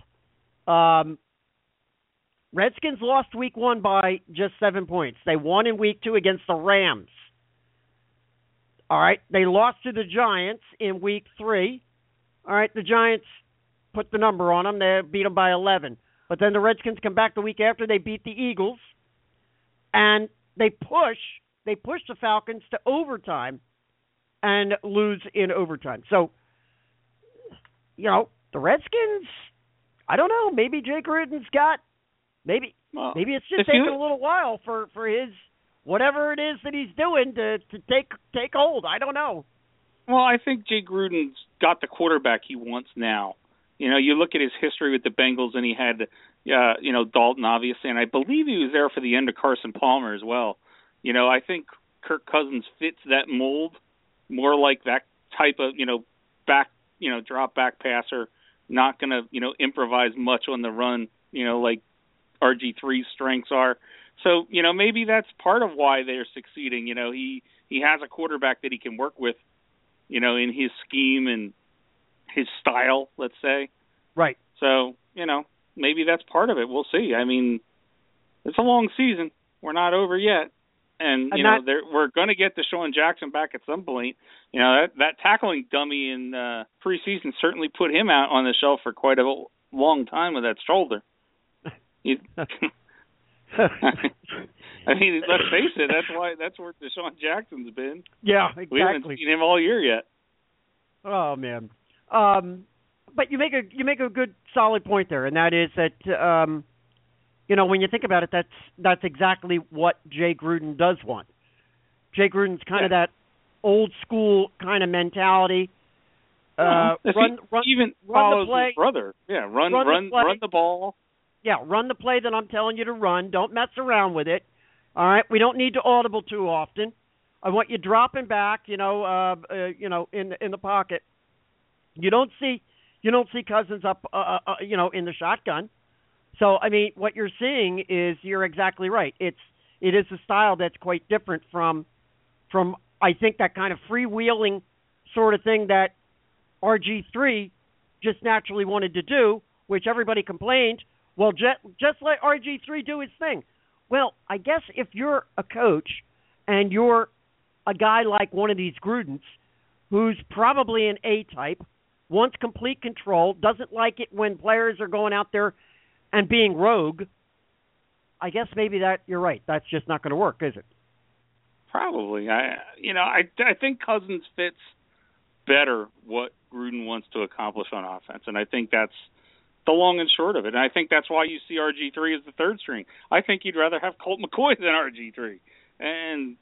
Redskins lost week 1 by just 7 points. They won in week 2 against the Rams. All right, they lost to the Giants in week 3. All right, the Giants put the number on them. They beat them by 11. But then the Redskins come back the week after. They beat the Eagles. And they push the Falcons to overtime and lose in overtime. So, the Redskins, I don't know, maybe Jay Gruden's got, maybe it's just taking a little while for his, whatever it is that he's doing to take hold. I don't know. Well, I think Jay Gruden's got the quarterback he wants now. You look at his history with the Bengals, and he had, Dalton, obviously, and I believe he was there for the end of Carson Palmer as well. I think Kirk Cousins fits that mold more like that type of, drop back passer, not going to, improvise much on the run, like RG3's strengths are. So, maybe that's part of why they're succeeding. He has a quarterback that he can work with, in his scheme and his style, let's say. Right. So, maybe that's part of it. We'll see. I mean, it's a long season. We're not over yet. And we're going to get Deshaun Jackson back at some point. That tackling dummy in preseason certainly put him out on the shelf for quite a long time with that shoulder. I mean, let's face it. That's where Deshaun Jackson's been. Yeah, exactly. We haven't seen him all year yet. Oh man. But you make a good solid point there, and that is that when you think about it, that's exactly what Jay Gruden does want. Jay Gruden's kind of that old school kind of mentality. Run the play. His brother. Yeah, run the ball. Yeah, run the play that I'm telling you to run. Don't mess around with it. All right, we don't need to audible too often. I want you dropping back, in the pocket. You don't see Cousins up, in the shotgun. So I mean, what you're seeing is you're exactly right. It is a style that's quite different from I think that kind of freewheeling sort of thing that RG3 just naturally wanted to do, which everybody complained. Well, just let RG3 do his thing. Well, I guess if you're a coach and you're a guy like one of these Grudens, who's probably an A-type, wants complete control, doesn't like it when players are going out there and being rogue, I guess maybe that you're right. That's just not going to work, is it? Probably. I think Cousins fits better what Gruden wants to accomplish on offense, and I think that's the long and short of it. And I think that's why you see RG3 as the third string. I think you'd rather have Colt McCoy than RG3. And,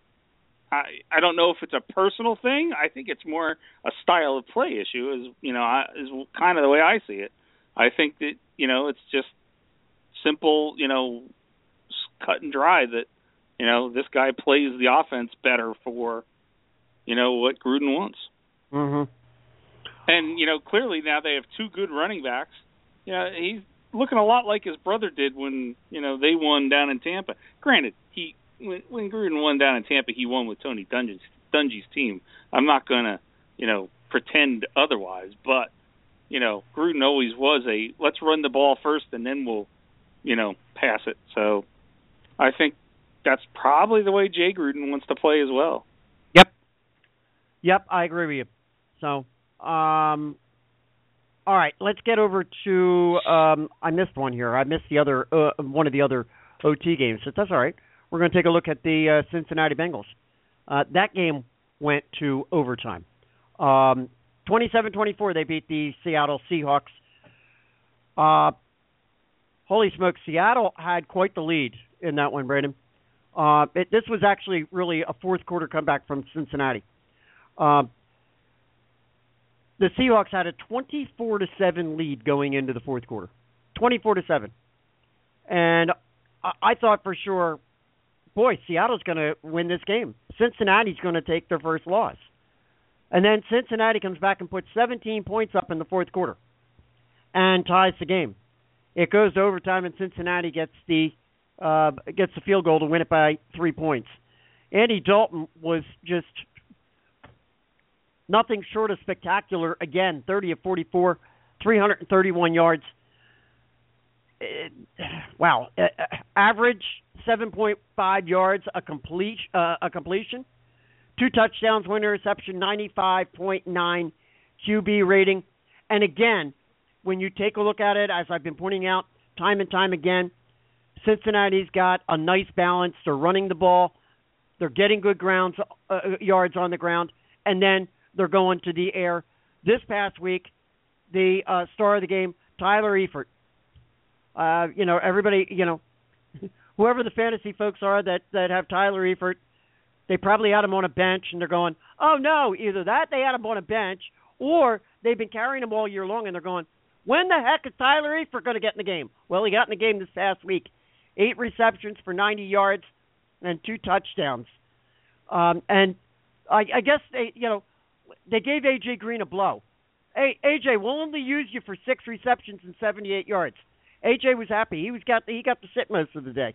I don't know if it's a personal thing. I think it's more a style of play issue, is kind of the way I see it. I think that, it's just simple, cut and dry that, this guy plays the offense better for, what Gruden wants. Mm-hmm. And, clearly now they have two good running backs. He's looking a lot like his brother did when, they won down in Tampa. Granted, when Gruden won down in Tampa, he won with Tony Dungy's team. I'm not going to, pretend otherwise. But, Gruden always was let's run the ball first and then we'll, pass it. So I think that's probably the way Jay Gruden wants to play as well. Yep, I agree with you. So, all right, let's get over to I missed one here. I missed the other one of the other OT games. So that's all right. We're going to take a look at the Cincinnati Bengals. That game went to overtime. 27-24, they beat the Seattle Seahawks. Holy smokes, Seattle had quite the lead in that one, Brandon. This was actually really a fourth quarter comeback from Cincinnati. The Seahawks had a 24-7 lead going into the fourth quarter. 24-7. And I thought for sure, boy, Seattle's going to win this game. Cincinnati's going to take their first loss. And then Cincinnati comes back and puts 17 points up in the fourth quarter and ties the game. It goes to overtime, and Cincinnati gets the field goal to win it by 3 points. Andy Dalton was just nothing short of spectacular. Again, 30 of 44, 331 yards. Wow. Average 7.5 yards a completion. 2 touchdowns, 1 interception, 95.9 QB rating. And again, when you take a look at it, as I've been pointing out time and time again, Cincinnati's got a nice balance. They're running the ball. They're getting good yards on the ground. And then they're going to the air. This past week, the star of the game, Tyler Eifert. Everybody, whoever the fantasy folks are that have Tyler Eifert, they probably had him on a bench, and they're going, oh, no, either that they had him on a bench, or they've been carrying him all year long, and they're going, when the heck is Tyler Eifert going to get in the game? Well, he got in the game this past week. 8 receptions for 90 yards and 2 touchdowns. And I guess they gave A.J. Green a blow. Hey, A.J., we'll only use you for 6 receptions and 78 yards. A.J. was happy. He got to sit most of the day.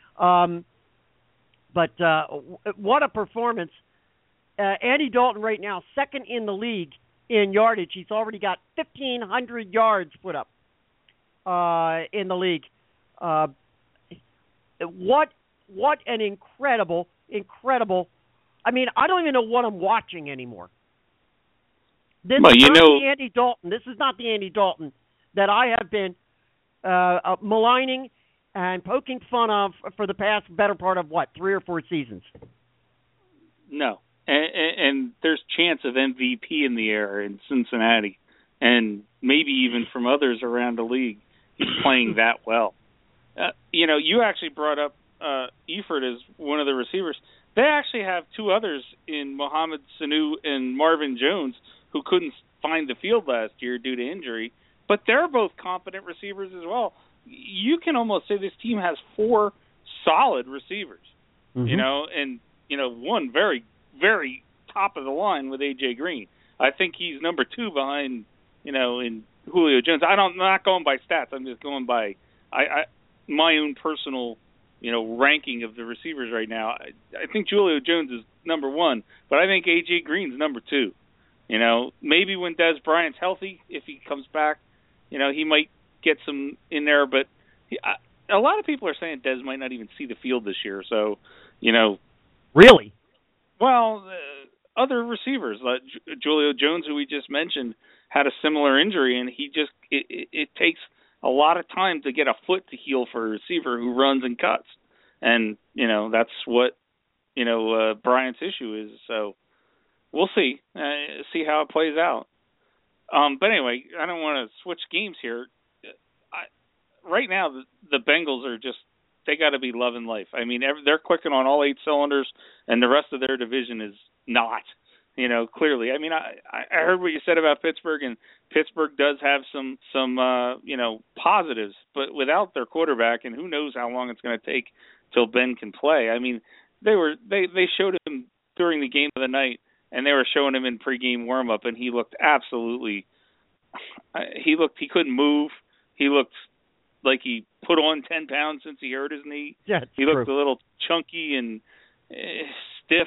But what a performance. Andy Dalton right now, second in the league in yardage. He's already got 1,500 yards put up in the league. What an incredible. I mean, I don't even know what I'm watching anymore. This is not the Andy Dalton. This is not the Andy Dalton that I have been maligning and poking fun of for the past better part of 3 or 4 seasons. No, and there's chance of MVP in the air in Cincinnati, and maybe even from others around the league. He's playing that well. You actually brought up Eifert as one of the receivers. They actually have 2 others in Mohamed Sanu and Marvin Jones who couldn't find the field last year due to injury, but they're both competent receivers as well. You can almost say this team has 4 solid receivers, and one very, very top of the line with A.J. Green. I think he's number 2 behind, in Julio Jones. I'm not going by stats. I'm just going by my own personal, ranking of the receivers right now. I think Julio Jones is number 1, but I think A.J. Green's number 2. Maybe when Dez Bryant's healthy, if he comes back, he might get some in there, but a lot of people are saying Dez might not even see the field this year. So, Really? Well, other receivers, like Julio Jones, who we just mentioned, had a similar injury, and it takes a lot of time to get a foot to heal for a receiver who runs and cuts. And, that's what, Bryant's issue is. So we'll see how it plays out. But anyway, I don't want to switch games here. Right now, the Bengals are they got to be loving life. I mean, they're clicking on all 8 cylinders, and the rest of their division is not, clearly. I mean, I heard what you said about Pittsburgh, and Pittsburgh does have some positives, but without their quarterback, and who knows how long it's going to take till Ben can play. I mean, they showed him during the game of the night, and they were showing him in pregame warm-up, and he looked absolutely he couldn't move. He looked like he put on 10 pounds since he hurt his knee. Yeah, he looked a little chunky and stiff.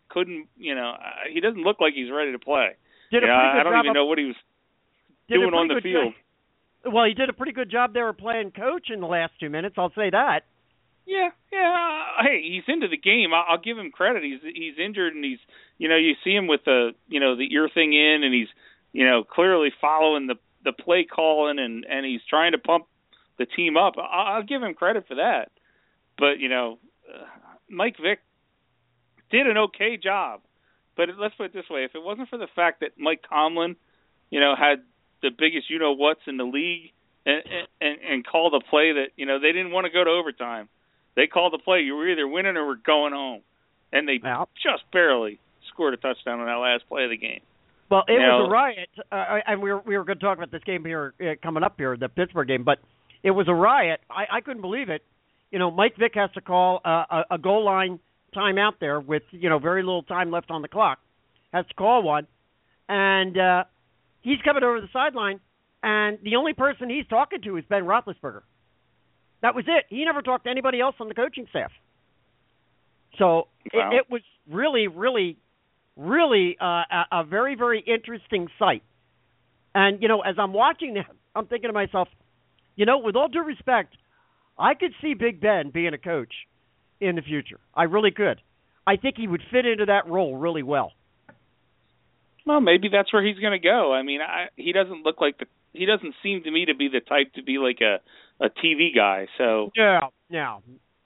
He doesn't look like he's ready to play. I don't even know what he was doing on the field. Well, he did a pretty good job there playing coach in the last 2 minutes, I'll say that. Yeah. Hey, he's into the game. I'll give him credit. He's injured, and he's, you see him with the ear thing in, and he's, clearly following the play calling, and he's trying to pump the team up. I'll give him credit for that. But, Mike Vick did an okay job But let's put it this way: if it wasn't for the fact that Mike Tomlin, had the biggest you-know-whats in the league and called a play that, they didn't want to go to overtime. They called the play. You were either winning or we're going home. And they just barely scored a touchdown on that last play of the game. Well, it was a riot, and we were going to talk about this game here coming up here, the Pittsburgh game, but it was a riot. I couldn't believe it. Mike Vick has to call a goal line timeout there with, very little time left on the clock. Has to call one, and he's coming over the sideline, and the only person he's talking to is Ben Roethlisberger. That was it. He never talked to anybody else on the coaching staff. So wow. it was really, really, really a very, very interesting sight. And, as I'm watching that, I'm thinking to myself, with all due respect, I could see Big Ben being a coach in the future. I really could. I think he would fit into that role really well. Well, maybe that's where he's going to go. I mean, he doesn't look like he doesn't seem to me to be the type to be like a TV guy. So yeah.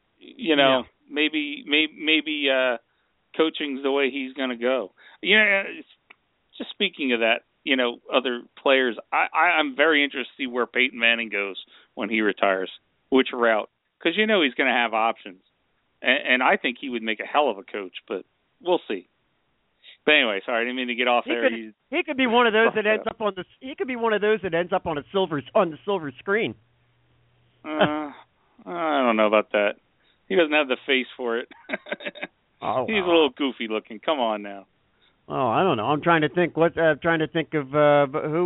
Maybe coaching's the way he's going to go. Just speaking of that, other players, I'm very interested to see where Peyton Manning goes when he retires, which route, because he's going to have options, and I think he would make a hell of a coach, but we'll see. But anyway, sorry, I didn't mean to get off there. He could be one of those that ends up on the. He could be one of those that ends up on the silver screen. I don't know about that. He doesn't have the face for it. He's a little goofy looking. Come on now. Oh, I don't know. I'm trying to think. Of who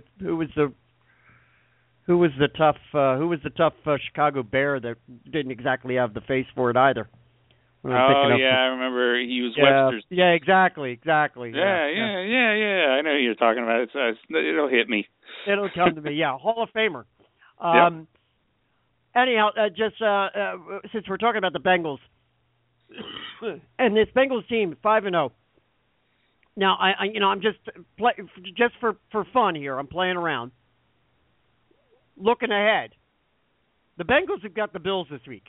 was the tough Chicago Bear that didn't exactly have the face for it either. I remember he was Webster's. Yeah, exactly. Yeah. I know who you're talking about. It'll hit me. It'll come to me. Yeah, Hall of Famer. Yep. Anyhow, just since we're talking about the Bengals and this Bengals team 5-0. Now, I'm just for fun here. I'm playing around, looking ahead. The Bengals have got the Bills this week.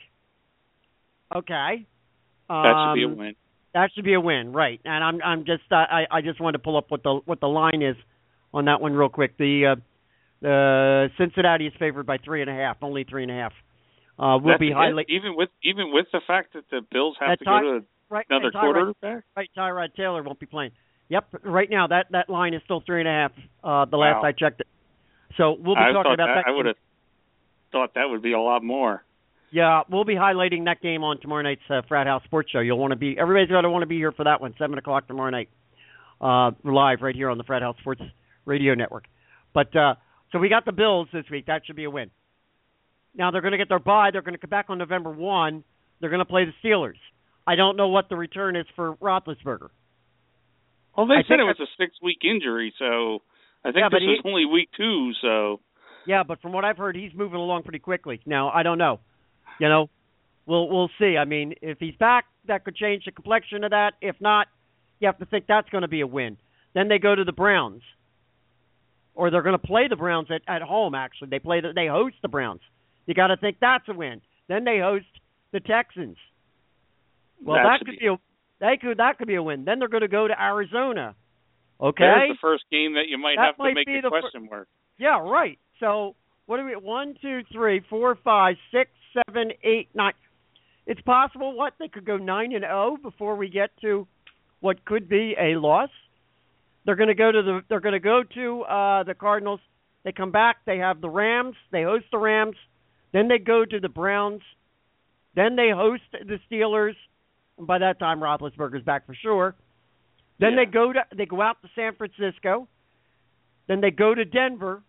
Okay. That should be a win. That should be a win, right? And I'm just I just wanted to pull up what the line is on that one real quick. The Cincinnati is favored by 3.5, only 3.5. We'll be highly even with the fact that the Bills have to go to another quarterback. Right, Tyrod Taylor won't be playing. Yep, right now that line is still 3.5. The last I checked it. So we'll be talking about that. I would have thought that would be a lot more. Yeah, we'll be highlighting that game on tomorrow night's Frat House Sports Show. Everybody's going to want to be here for that one, 7:00 tomorrow night, live right here on the Frat House Sports Radio Network. But so we got the Bills this week. That should be a win. Now they're going to get their bye. They're going to come back on November 1. They're going to play the Steelers. I don't know what the return is for Roethlisberger. Well, they said it was a 6-week injury, so I think this is only week 2. So yeah, but from what I've heard, he's moving along pretty quickly. Now I don't know. We'll see. I mean, if he's back, that could change the complexion of that. If not, you have to think that's going to be a win. Then they go to the Browns, or they're going to play the Browns at home. Actually, they host the Browns. You got to think that's a win. Then they host the Texans. Well, that could be a win. Then they're going to go to Arizona. Okay, there's the first game that you might have to make a question mark. Yeah, right. So what are we? 1, 2, 3, 4, 5, 6, 7, 8, 9. It's possible they could go 9-0 before we get to what could be a loss. They're going to go to the Cardinals. They come back. They have the Rams. They host the Rams. Then they go to the Browns. Then they host the Steelers. And by that time, Roethlisberger's back for sure. Then they go out to San Francisco. Then they go to Denver.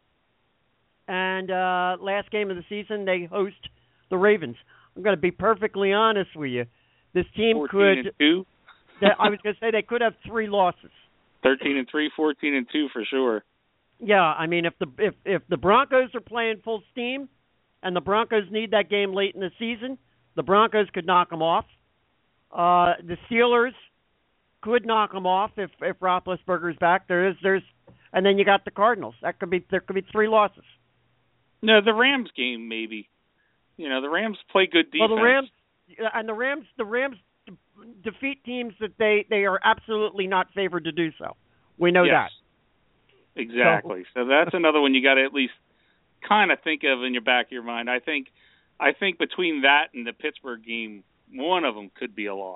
And last game of the season, they host the Ravens. I'm going to be perfectly honest with you. This team 14-2. I was going to say they could have 3 losses. 13-3, 14-2 for sure. Yeah, I mean, if the Broncos are playing full steam, and the Broncos need that game late in the season, the Broncos could knock them off. The Steelers could knock them off if Roethlisberger's back. And then you got the Cardinals. There could be 3 losses. No, the Rams game maybe. The Rams play good defense. Well, the Rams defeat teams that they are absolutely not favored to do so. We know that. Exactly. So that's another one you got to at least kind of think of in your back of your mind. I think between that and the Pittsburgh game, one of them could be a loss.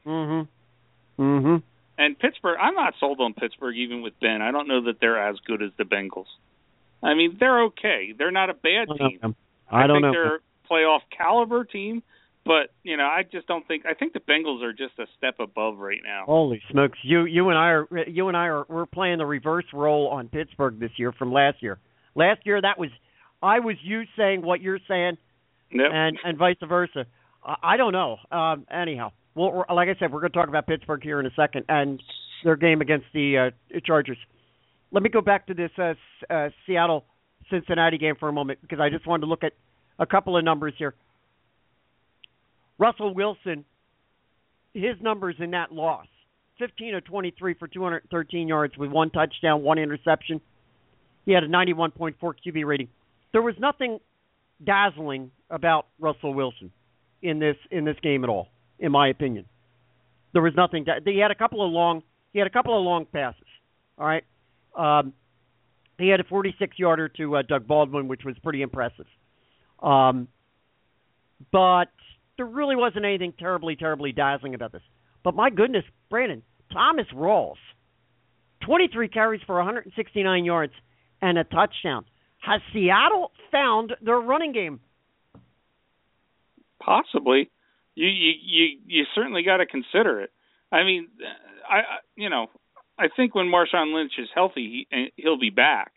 And Pittsburgh, I'm not sold on Pittsburgh even with Ben. I don't know that they're as good as the Bengals. I mean, they're okay. They're not a bad team. I think they're a playoff caliber team, but I just don't think. I think the Bengals are just a step above right now. Holy smokes! You and I are we're playing the reverse role on Pittsburgh this year from last year. Last year I was you saying what you're saying, and vice versa. I don't know. Anyhow, well, like I said, we're going to talk about Pittsburgh here in a second and their game against the Chargers. Let me go back to this Seattle-Cincinnati game for a moment because I just wanted to look at a couple of numbers here. Russell Wilson, his numbers in that loss, 15 of 23 for 213 yards with 1 touchdown, 1 interception. He had a 91.4 QB rating. There was nothing dazzling about Russell Wilson in this game at all, in my opinion. There was nothing. He had a couple of long passes. All right. He had a 46-yarder to Doug Baldwin, which was pretty impressive. But there really wasn't anything terribly, terribly dazzling about this. But my goodness, Brandon, Thomas Rawls, 23 carries for 169 yards and a touchdown. Has Seattle found their running game? Possibly. You certainly got to consider it. I mean, I think when Marshawn Lynch is healthy, he'll be back.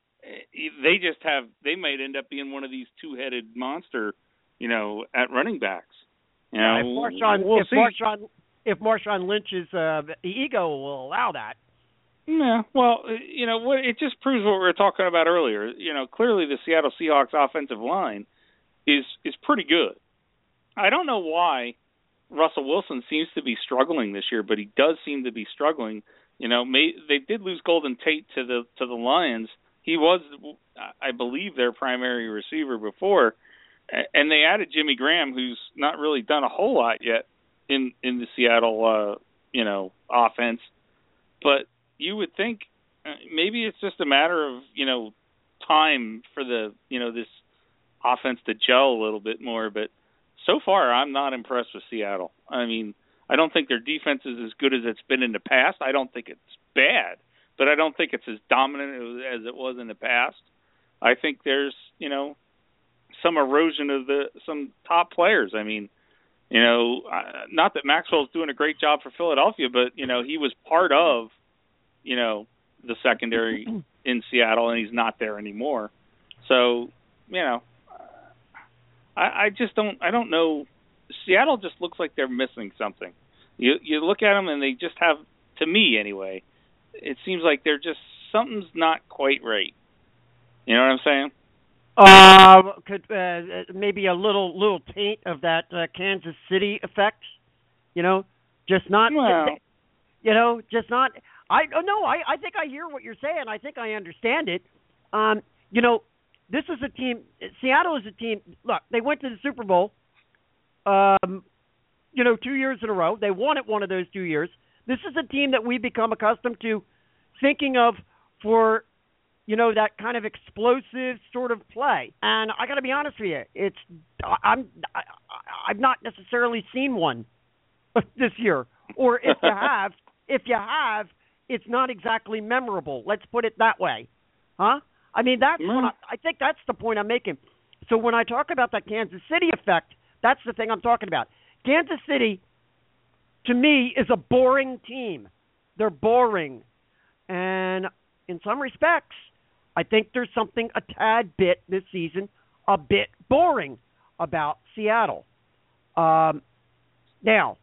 They might end up being one of these two-headed monster, at running backs. If Marshawn Lynch's ego will allow that. Yeah, well, it just proves what we were talking about earlier. Clearly the Seattle Seahawks offensive line is pretty good. I don't know why Russell Wilson seems to be struggling this year, but he does seem to be struggling. They did lose Golden Tate to the Lions. He was, I believe, their primary receiver before, and they added Jimmy Graham, who's not really done a whole lot yet in the Seattle, offense. But you would think maybe it's just a matter of time for this offense to gel a little bit more. But so far, I'm not impressed with Seattle. I mean, I don't think their defense is as good as it's been in the past. I don't think it's bad, but I don't think it's as dominant as it was in the past. I think there's, some erosion of some top players. I mean, not that Maxwell's doing a great job for Philadelphia, but, he was part of, the secondary in Seattle, and he's not there anymore. So, I don't know. Seattle just looks like they're missing something. You look at them and they just have, to me anyway, it seems like they're just, something's not quite right. You know what I'm saying? Could maybe a little taint of that Kansas City effect, just not, just not. I think I hear what you're saying. I think I understand it. This is a team. Seattle is a team. Look, they went to the Super Bowl. 2 years in a row. They won it one of those 2 years. This is a team that we've become accustomed to thinking of for, that kind of explosive sort of play. And I got to be honest with you, I've not necessarily seen one this year. Or if you have, it's not exactly memorable. Let's put it that way, huh? I mean, that's what I think that's the point I'm making. So when I talk about that Kansas City effect, that's the thing I'm talking about. Kansas City, to me, is a boring team. They're boring. And in some respects, I think there's something a tad bit this season, a bit boring about Seattle. Now,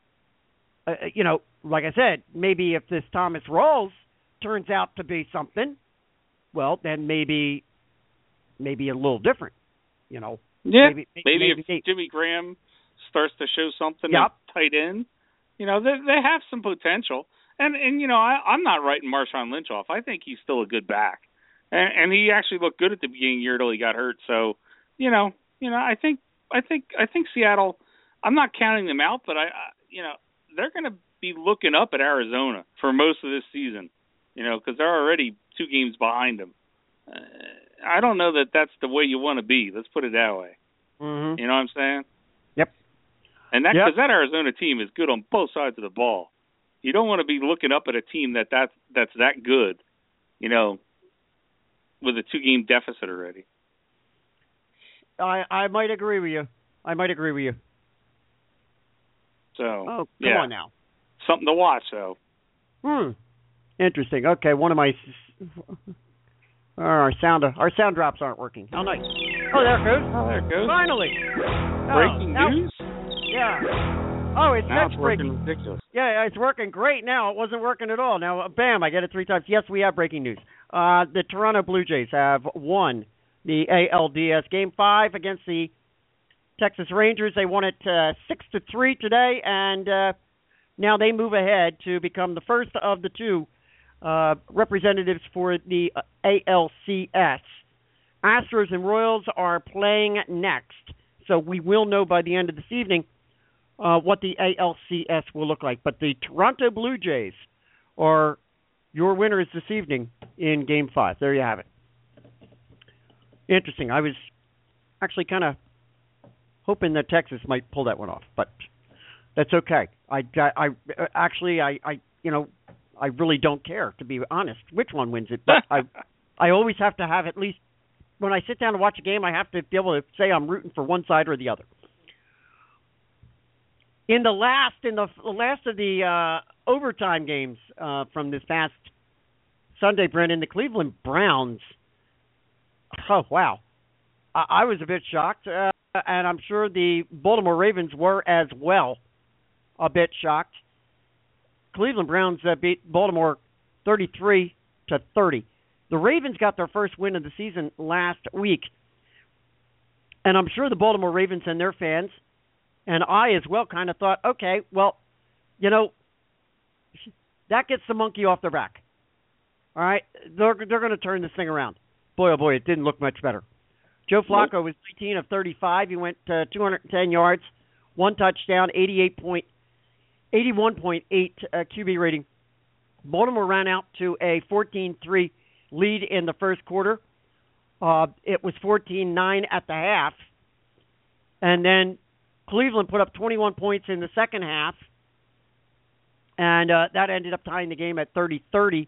like I said, maybe if this Thomas Rawls turns out to be something, well, then maybe a little different, Yeah, maybe if Jimmy Graham starts to show something tight end, they have some potential. And I'm not writing Marshawn Lynch off. I think he's still a good back. And he actually looked good at the beginning of the year till he got hurt. So, I think Seattle, I'm not counting them out, but they're going to be looking up at Arizona for most of this season, because they're already 2 games behind them. I don't know that that's the way you want to be. Let's put it that way. Mm-hmm. You know what I'm saying? Yep. And because that Arizona team is good on both sides of the ball. You don't want to be looking up at a team that's that good, with a 2-game deficit already. I might agree with you. So, come on now. Something to watch, though. Interesting. Okay, one of my our sound drops aren't working. How nice. Oh, there it goes. Finally. Breaking news? Yeah. Oh, it's now next breaking. Ridiculous. Yeah, it's working great now. It wasn't working at all. Now, bam, I get it 3 times. Yes, we have breaking news. The Toronto Blue Jays have won the ALDS Game 5 against the Texas Rangers. They won it 6-3 today, and now they move ahead to become the first of the 2 representatives for the ALCS. Astros and Royals are playing next, so we will know by the end of this evening what the ALCS will look like. But the Toronto Blue Jays are your winners this evening in Game 5. There you have it. Interesting. I was actually kind of hoping that Texas might pull that one off, but that's okay. I really don't care, to be honest, which one wins it. But I always have to have, at least when I sit down to watch a game, I have to be able to say I'm rooting for one side or the other. In the last of the overtime games from this past Sunday, Brendan, the Cleveland Browns. Oh wow, I was a bit shocked, and I'm sure the Baltimore Ravens were as well, a bit shocked. Cleveland Browns beat Baltimore 33-30. The Ravens got their first win of the season last week, and I'm sure the Baltimore Ravens and their fans, and I as well, kind of thought, okay, well, that gets the monkey off their back. All right, they're going to turn this thing around. Boy, oh boy, it didn't look much better. Joe Flacco was 19 of 35. He went 210 yards, 1 touchdown, 81.8 QB rating. Baltimore ran out to a 14-3 lead in the first quarter. It was 14-9 at the half. And then Cleveland put up 21 points in the second half. And that ended up tying the game at 30-30.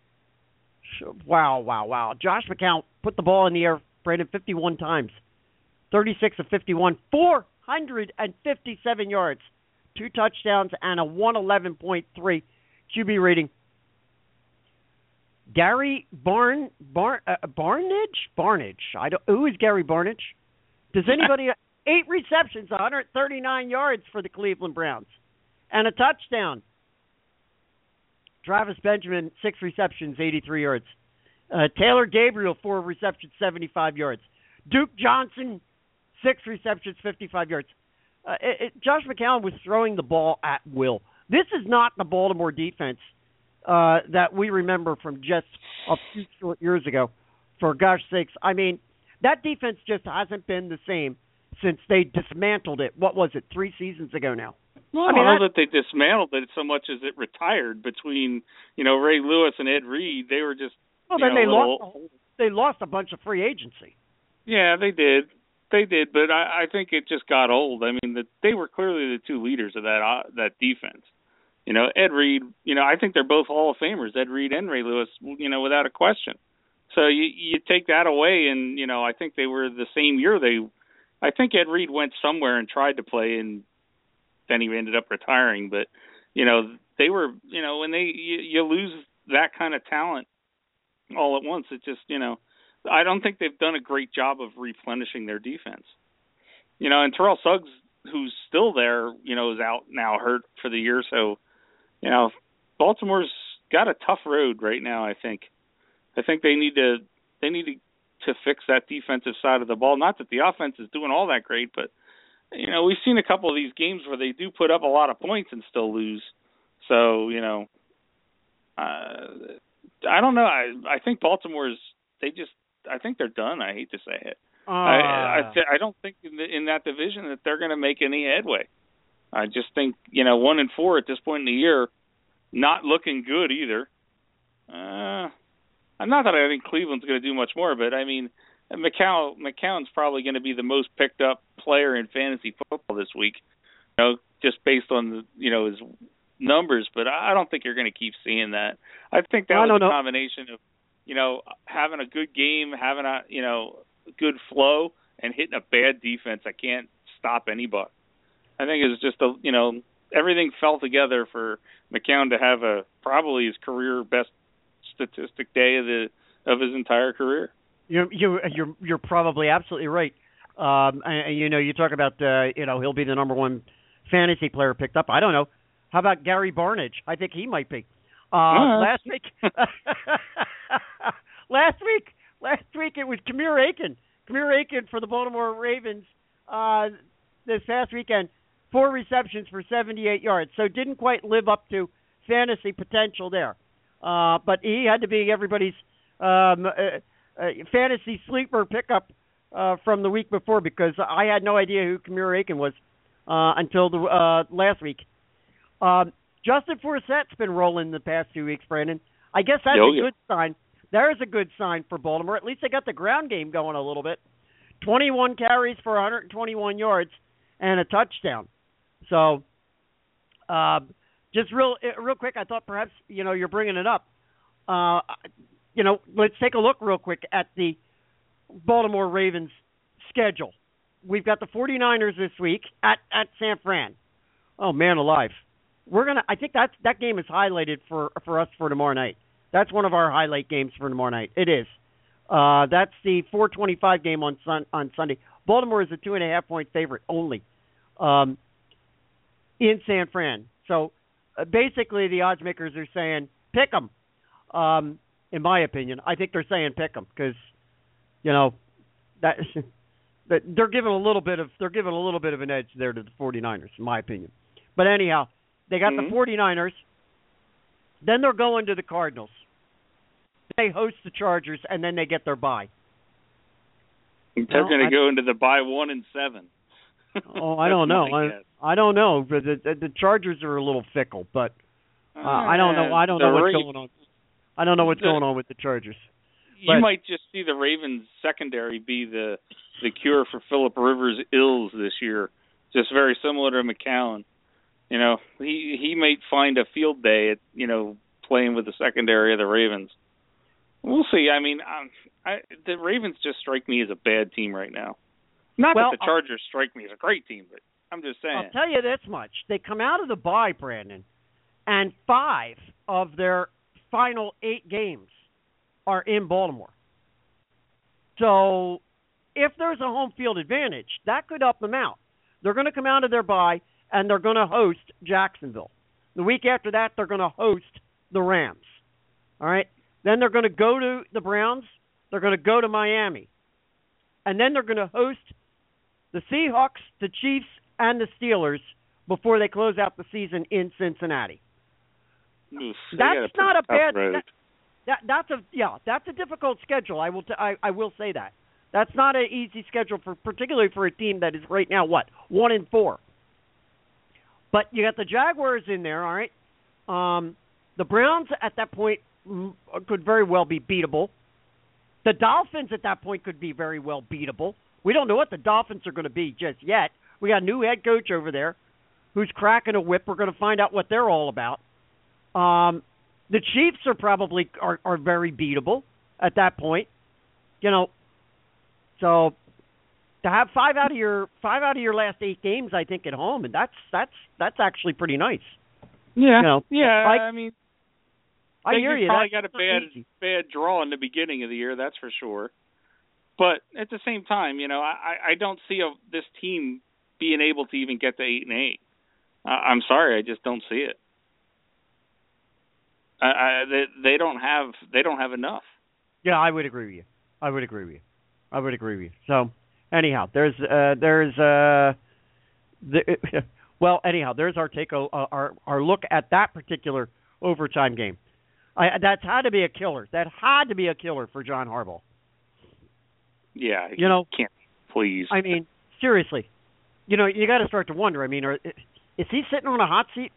Wow. Josh McCown put the ball in the air, Brandon, 51 times. 36 of 51, 457 yards, 2 touchdowns, and a 111.3 QB rating. Gary Barnidge? Who is Gary Barnidge? Does anybody... 8 receptions, 139 yards for the Cleveland Browns, and a touchdown. Travis Benjamin, 6 receptions, 83 yards. Taylor Gabriel, 4 receptions, 75 yards. Duke Johnson, 6 receptions, 55 yards. Josh McCown was throwing the ball at will. This is not the Baltimore defense that we remember from just a few short years ago. For gosh sakes, I mean, that defense just hasn't been the same since they dismantled it. What was it, 3 seasons ago now? Well, I don't know that they dismantled it so much as it retired between, Ray Lewis and Ed Reed. They were just they lost a bunch of free agency. Yeah, they did. But I think it just got old. I mean, they were clearly the 2 leaders of that defense. Ed Reed, I think they're both Hall of Famers, Ed Reed and Ray Lewis, without a question. So you take that away, and, I think they were the same year. I think Ed Reed went somewhere and tried to play, and then he ended up retiring. But, they were, when you lose that kind of talent all at once, it just, I don't think they've done a great job of replenishing their defense. And Terrell Suggs, who's still there, is out now, hurt for the year. So, Baltimore's got a tough road right now, I think. I think they need to fix that defensive side of the ball. Not that the offense is doing all that great, but, we've seen a couple of these games where they do put up a lot of points and still lose. So, I don't know. I think Baltimore's, I think they're done. I hate to say it. I don't think in that division that they're going to make any headway. I just think 1-4 at this point in the year, not looking good either. Not that I think Cleveland's going to do much more, but I mean, McCown's probably going to be the most picked up player in fantasy football this week, just based on his numbers. But I don't think you're going to keep seeing that. I think that was a combination of having a good game, having a good flow, and hitting a bad defense that can't stop anybody. I think it was just everything fell together for McCown to have probably his career best statistic day of his entire career. You're probably absolutely right. And you talk about he'll be the number one fantasy player picked up. I don't know. How about Gary Barnidge? I think he might be. Last week it was Kamir Aiken. Kamir Aiken for the Baltimore Ravens this past weekend, 4 receptions for 78 yards. So didn't quite live up to fantasy potential there. But he had to be everybody's fantasy sleeper pickup from the week before, because I had no idea who Kamir Aiken was until the last week. Justin Forsett's been rolling the past 2 weeks, Brandon. I guess that's a good sign. There's a good sign for Baltimore. At least they got the ground game going a little bit. 21 carries for 121 yards and a touchdown. So, just real quick, I thought perhaps, you're bringing it up. Let's take a look real quick at the Baltimore Ravens schedule. We've got the 49ers this week at San Fran. Oh, man alive. I think that game is highlighted for us for tomorrow night. That's one of our highlight games for tomorrow night. It is. That's the 4:25 game on Sunday. Baltimore is a 2.5-point favorite only in San Fran. So basically, the odds makers are saying pick them. In my opinion, I think they're saying pick them because that they're giving a little bit of an edge there to the 49ers, in my opinion. But anyhow, they got the 49ers. Then they're going to the Cardinals. They host the Chargers, and then they get their bye. They're going to go into the bye 1-7. Oh, I don't know. I don't know. The Chargers are a little fickle, but I don't know. I don't know what's going on. I don't know what's going on with the Chargers. You might just see the Ravens secondary be the cure for Phillip Rivers' ills this year. Just very similar to McCown. He might find a field day at playing with the secondary of the Ravens. We'll see. I mean, the Ravens just strike me as a bad team right now. Not that the Chargers strike me as a great team, but I'm just saying. I'll tell you this much. They come out of the bye, Brandon, and 5 of their final 8 games are in Baltimore. So if there's a home field advantage, that could help them out. They're going to come out of their bye, and they're going to host Jacksonville. The week after that, they're going to host the Rams. All right? Then they're going to go to the Browns. They're going to go to Miami. And then they're going to host the Seahawks, the Chiefs, and the Steelers before they close out the season in Cincinnati. Oof, that's not a bad. That's a difficult schedule. I will say that. That's not an easy schedule particularly for a team that is right now 1-4. But you got the Jaguars in there, all right. The Browns at that point could very well be beatable. The Dolphins at that point could be very well beatable. We don't know what the Dolphins are going to be just yet. We got a new head coach over there who's cracking a whip. We're going to find out what they're all about. The Chiefs are probably are very beatable at that point. So to have 5 out of your last 8 games, I think, at home, and that's actually pretty nice. Yeah, I mean, I hear you. Probably got a bad draw in the beginning of the year, that's for sure. But at the same time, I don't see this team being able to even get to 8-8. I'm sorry, I just don't see it. They don't have enough. Yeah, I would agree with you. So anyhow, there's our take, our look at that particular overtime game. That's had to be a killer. That had to be a killer for John Harbaugh. Yeah, can't please. I mean, seriously, you got to start to wonder. I mean, Is he sitting on a hot seat?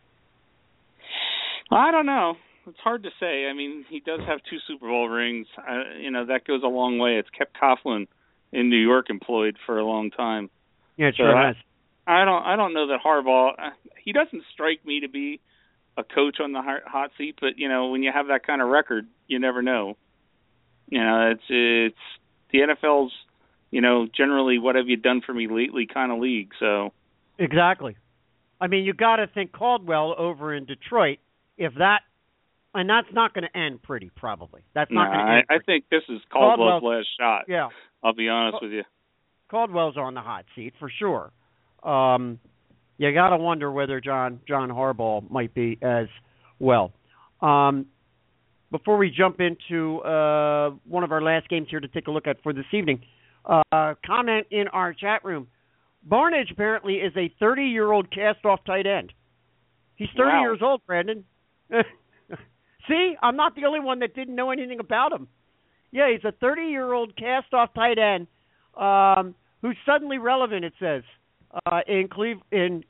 I don't know. It's hard to say. I mean, he does have 2 Super Bowl rings. That goes a long way. It's kept Coughlin in New York employed for a long time. Yeah, it sure has. I don't know that Harbaugh. He doesn't strike me to be a coach on the hot seat, but when you have that kind of record, you never know. It's the NFL's generally what have you done for me lately kind of league. So exactly. I mean, you got to think Caldwell over in Detroit. If that, and that's not going to end pretty, probably. That's not going to end. I think this is Caldwell's last shot. Yeah. I'll be honest with you. Caldwell's on the hot seat for sure. You got to wonder whether John Harbaugh might be as well. Before we jump into one of our last games here to take a look at for this evening, comment in our chat room. Barnidge apparently is a 30-year-old cast-off tight end. He's 30 years old, Brandon. See, I'm not the only one that didn't know anything about him. Yeah, he's a 30-year-old cast-off tight end who's suddenly relevant, it says, in Cleveland.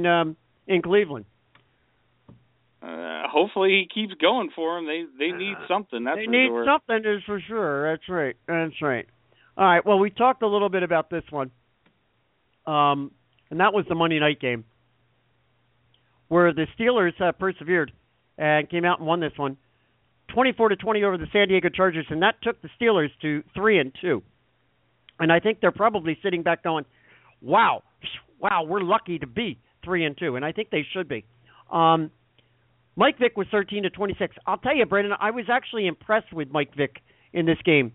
Hopefully he keeps going for them. They need something. They need something, is for sure. That's right. All right. Well, we talked a little bit about this one, and that was the Monday night game where the Steelers persevered and came out and won this one, 24-20 over the San Diego Chargers, and that took the Steelers to 3-2. And I think they're probably sitting back going, "Wow, we're lucky to be 3-2," and I think they should be. Mike Vick was 13-26. I'll tell you, Brandon, I was actually impressed with Mike Vick in this game.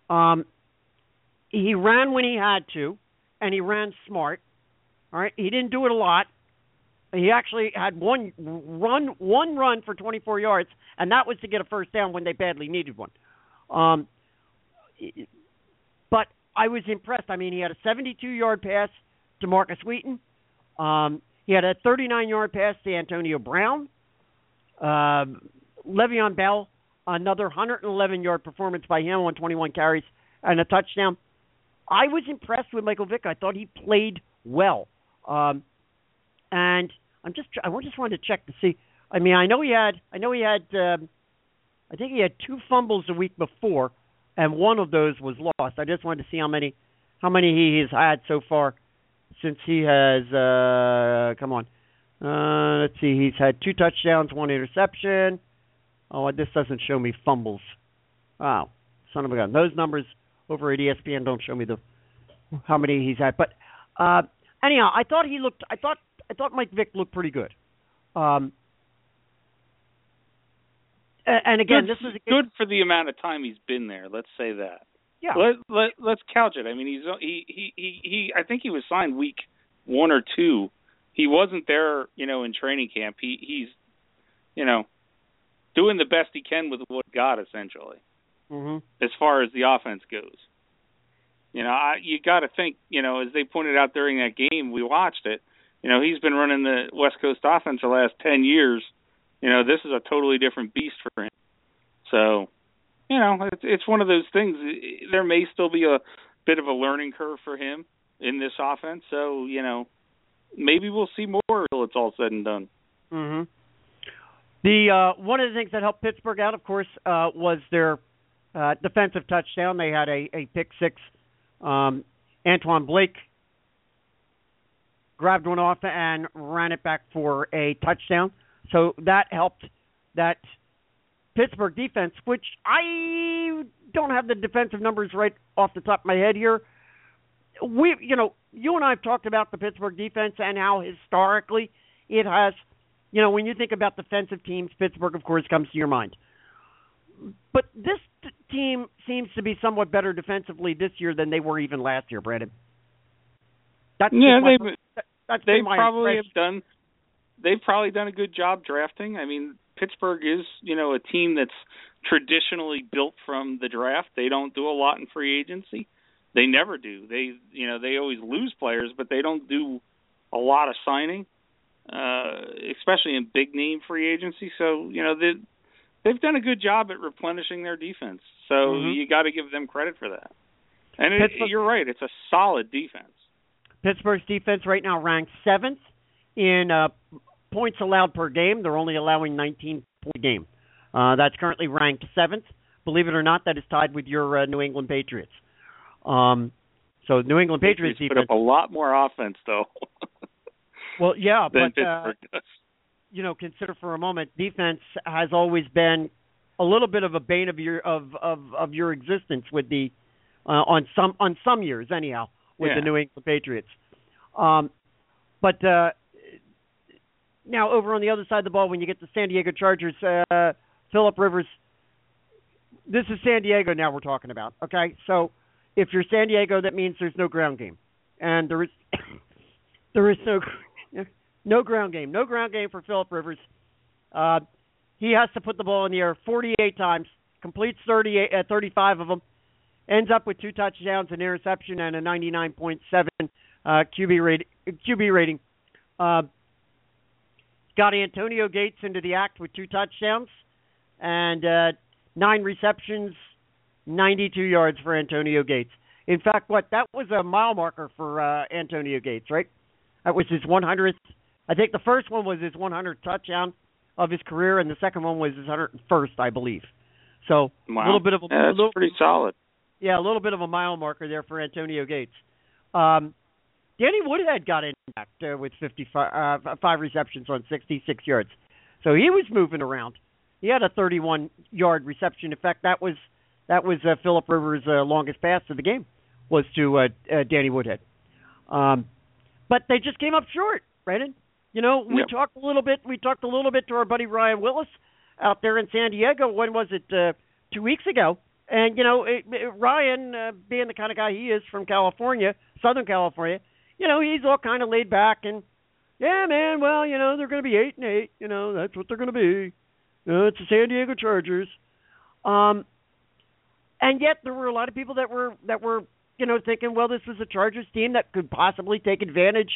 He ran when he had to, and he ran smart. All right, he didn't do it a lot. He actually had one run for 24 yards, and that was to get a first down when they badly needed one. But I was impressed. I mean, he had a 72-yard pass to Marcus Wheaton. He had a 39-yard pass to Antonio Brown. Le'Veon Bell, another 111-yard performance by him on 21 carries and a touchdown. I was impressed with Michael Vick. I thought he played well. And I just wanted to check to see. I mean, I think he had 2 fumbles a week before, and one of those was lost. I just wanted to see how many he has had so far since he has. Let's see. He's had 2 touchdowns, 1 interception. Oh, this doesn't show me fumbles. Wow, son of a gun. Those numbers over at ESPN don't show me how many he's had. But anyhow, I thought Mike Vick looked pretty good. And again, this is good for the amount of time he's been there. Let's say that. Yeah. Let's couch it. I mean, he I think he was signed week 1 or 2. He wasn't there, in training camp. He's, doing the best he can with what he got, essentially, as far as the offense goes. You got to think, as they pointed out during that game, we watched it. He's been running the West Coast offense the last 10 years. This is a totally different beast for him. So, it's one of those things. There may still be a bit of a learning curve for him in this offense. So, maybe we'll see more until it's all said and done. Mm-hmm. The one of the things that helped Pittsburgh out, of course, was their defensive touchdown. They had a pick six. Antoine Blake grabbed one off and ran it back for a touchdown. So that helped that Pittsburgh defense, which I don't have the defensive numbers right off the top of my head here. You and I have talked about the Pittsburgh defense and how historically it has, when you think about defensive teams, Pittsburgh, of course, comes to your mind. But this team seems to be somewhat better defensively this year than they were even last year, Brandon. They've probably done a good job drafting. I mean, Pittsburgh is, a team that's traditionally built from the draft. They don't do a lot in free agency. They never do. They always lose players, but they don't do a lot of signing, especially in big name free agency. So, they've done a good job at replenishing their defense. So you got to give them credit for that. And you're right. It's a solid defense. Pittsburgh's defense right now ranks 7th in points allowed per game. They're only allowing 19 points a game. That's currently ranked 7th. Believe it or not, that is tied with your New England Patriots. So New England Patriots put up a lot more offense, though. Well, yeah, but consider for a moment, defense has always been a little bit of a bane of your existence with the on some years anyhow with the New England Patriots. But now over on the other side of the ball, when you get the San Diego Chargers, Phillip Rivers. This is San Diego now we're talking about. Okay, so if you're San Diego, that means there's no ground game, and there is no ground game. No ground game for Phillip Rivers. He has to put the ball in the air 48 times, completes 35 of them, ends up with 2 touchdowns, an interception, and a 99.7 QB rating. Got Antonio Gates into the act with 2 touchdowns and 9 receptions, 92 yards for Antonio Gates. In fact, that was a mile marker for Antonio Gates, right? That was his 100th. I think the first one was his 100th touchdown of his career, and the second one was his 101st, I believe. So wow. A little bit of that's pretty solid. Yeah, a little bit of a mile marker there for Antonio Gates. Danny Woodhead got in with 5 receptions on 66 yards. So he was moving around. He had a 31-yard reception. In fact, that was Phillip Rivers' longest pass of the game was to Danny Woodhead. But they just came up short, Brandon. We talked a little bit. We talked a little bit to our buddy Ryan Willis out there in San Diego. When was it? 2 weeks ago. And Ryan, being the kind of guy he is from California, Southern California, he's all kind of laid back and, yeah, man. Well, they're going to be 8-8. That's what they're going to be. It's the San Diego Chargers. And yet there were a lot of people that were thinking, well, this was a Chargers team that could possibly take advantage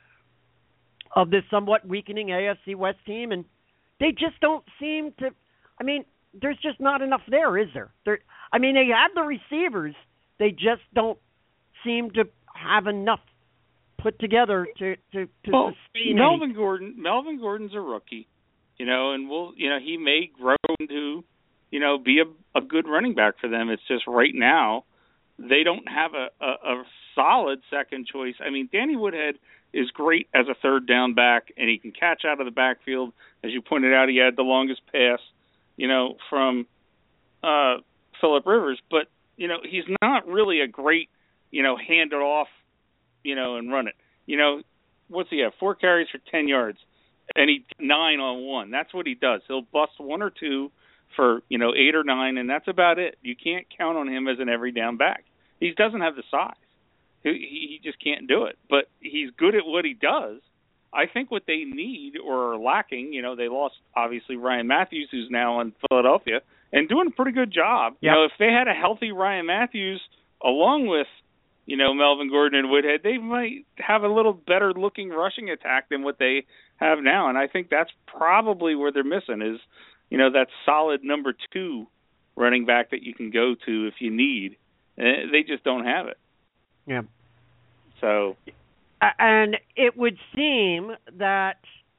of this somewhat weakening AFC West team, and they just don't seem to. I mean, there's just not enough there, is there? They have the receivers, they just don't seem to have enough put together to sustain. Melvin Gordon's a rookie, and he may grow into, be a good running back for them. It's just right now they don't have a solid second choice. I mean, Danny Woodhead is great as a third down back, and he can catch out of the backfield. As you pointed out, he had the longest pass, from Phillip Rivers. But, he's not really a great, hand it off, and run it. What's he have? 4 carries for 10 yards, and 9 on 1. That's what he does. He'll bust 1 or 2 for, 8 or 9, and that's about it. You can't count on him as an every down back. He doesn't have the size. He just can't do it. But he's good at what he does. I think what they need or are lacking, they lost, obviously, Ryan Matthews, who's now in Philadelphia, and doing a pretty good job. Yep. If they had a healthy Ryan Matthews along with, Melvin Gordon and Woodhead, they might have a little better-looking rushing attack than what they have now. And I think that's probably where they're missing is, that solid number 2 running back that you can go to if you need. They just don't have it. Yeah. So, and it would seem that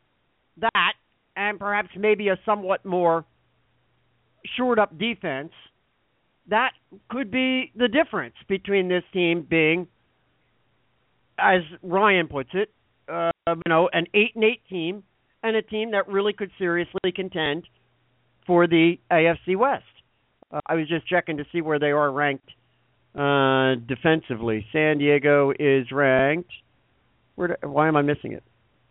and perhaps maybe a somewhat more shored up defense, that could be the difference between this team being, as Ryan puts it, an 8-8 team and a team that really could seriously contend for the AFC West. I was just checking to see where they are ranked defensively. San Diego is ranked. Why am I missing it?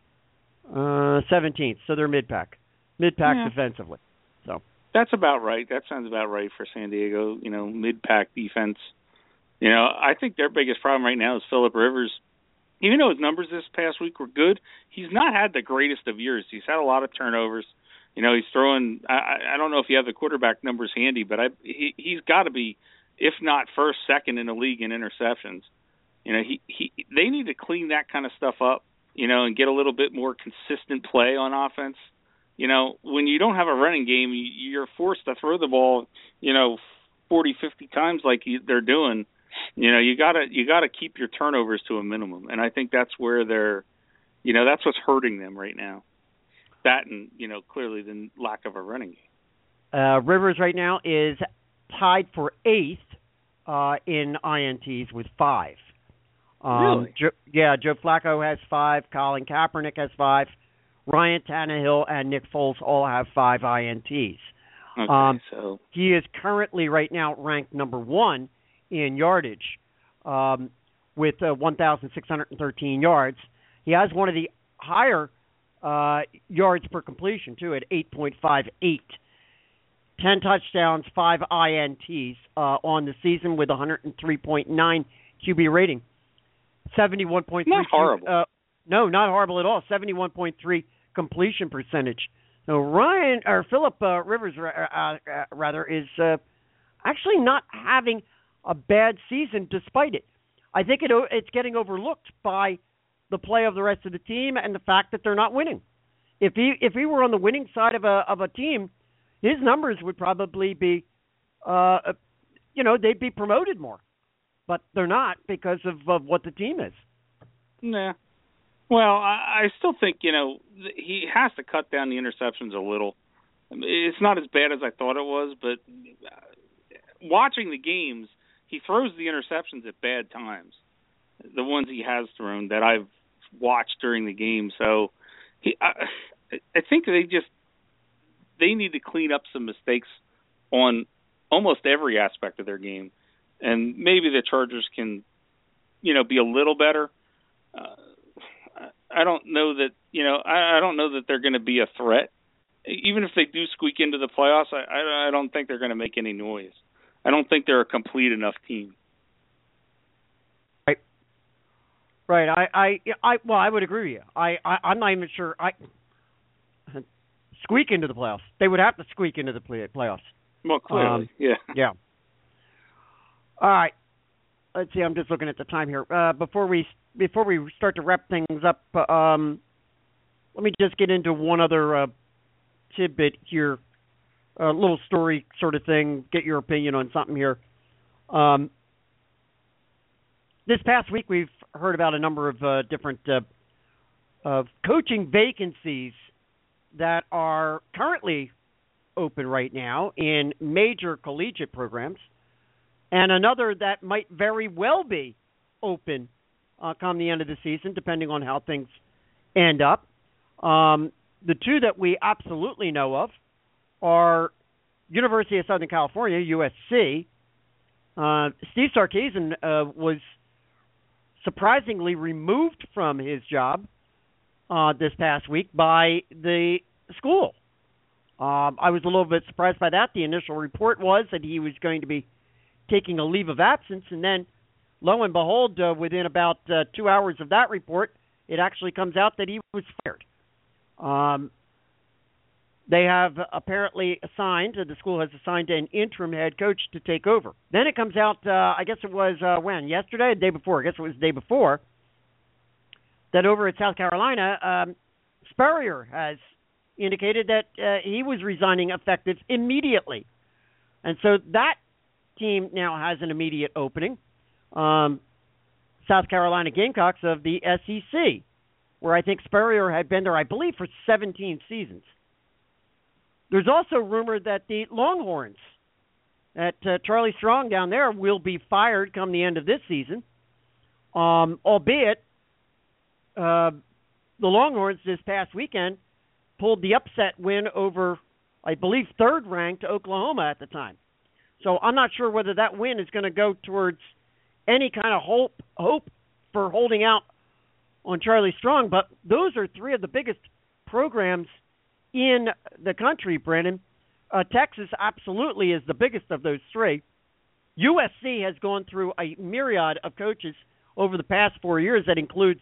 17th. So they're mid-pack defensively. So that's about right. That sounds about right for San Diego. Mid-pack defense. I think their biggest problem right now is Phillip Rivers. Even though his numbers this past week were good, he's not had the greatest of years. He's had a lot of turnovers. He's throwing. I don't know if you have the quarterback numbers handy, but he's got to be, if not first, second in the league in interceptions. They need to clean that kind of stuff up, and get a little bit more consistent play on offense. When you don't have a running game, you're forced to throw the ball, 40, 50 times like they're doing. You gotta keep your turnovers to a minimum, and I think that's where they're That's what's hurting them right now. That and, clearly the lack of a running game. Rivers right now is tied for 8th in INTs with 5. Really? Joe Flacco has 5. Colin Kaepernick has 5. Ryan Tannehill and Nick Foles all have 5 INTs. Okay, so he is currently right now ranked number 1 in yardage with 1,613 yards. He has one of the higher yards per completion, too, at 8.58. 10 touchdowns, 5 INTs on the season with 103.9 QB rating. 71.3. Not horrible. No, not horrible at all. 71.3 completion percentage. So Philip Rivers is actually not having a bad season despite it. I think it's getting overlooked by the play of the rest of the team and the fact that they're not winning. If he were on the winning side of a team, his numbers would probably be, they'd be promoted more. But they're not because of what the team is. Nah. Well, I still think, he has to cut down the interceptions a little. It's not as bad as I thought it was, but watching the games, he throws the interceptions at bad times, the ones he has thrown that I've watched during the game. So I think they need to clean up some mistakes on almost every aspect of their game. And maybe the Chargers can, be a little better. I don't know that, I don't know that they're going to be a threat. Even if they do squeak into the playoffs, I don't think they're going to make any noise. I don't think they're a complete enough team. Right. I would agree with you. I'm not even sure. Squeak into the playoffs. They would have to squeak into the playoffs. Well, clearly, yeah. Yeah. All right. Let's see. I'm just looking at the time here. Before we start to wrap things up, let me just get into one other tidbit here, a little story sort of thing. Get your opinion on something here. This past week, we've heard about a number of different coaching vacancies that are currently open right now in major collegiate programs, and another that might very well be open come the end of the season, depending on how things end up. The two that we absolutely know of are University of Southern California, USC. Steve Sarkisian was surprisingly removed from his job this past week by the school. I was a little bit surprised by that. The initial report was that he was going to be taking a leave of absence, and then, lo and behold, within about 2 hours of that report, it actually comes out that he was fired. They have apparently the school has assigned an interim head coach to take over. Then it comes out, I guess it was yesterday, the day before, I guess it was the day before, that over at South Carolina, Spurrier has indicated that he was resigning effective immediately. And so that team now has an immediate opening. South Carolina Gamecocks of the SEC, where I think Spurrier had been there, I believe, for 17 seasons. There's also rumor that the Longhorns at Charlie Strong down there will be fired come the end of this season, albeit the Longhorns this past weekend pulled the upset win over, I believe, third-ranked Oklahoma at the time. So I'm not sure whether that win is going to go towards any kind of hope for holding out on Charlie Strong, but those are three of the biggest programs in the country, Brandon. Texas absolutely is the biggest of those three. USC has gone through a myriad of coaches over the past 4 years. That includes,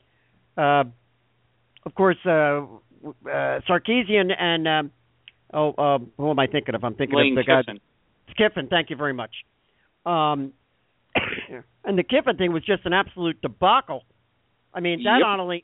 of course, Sarkisian and, who am I thinking of? I'm thinking Lane of the guy. Kiffin. Kiffin, thank you very much. And the Kiffin thing was just an absolute debacle. I mean, that not only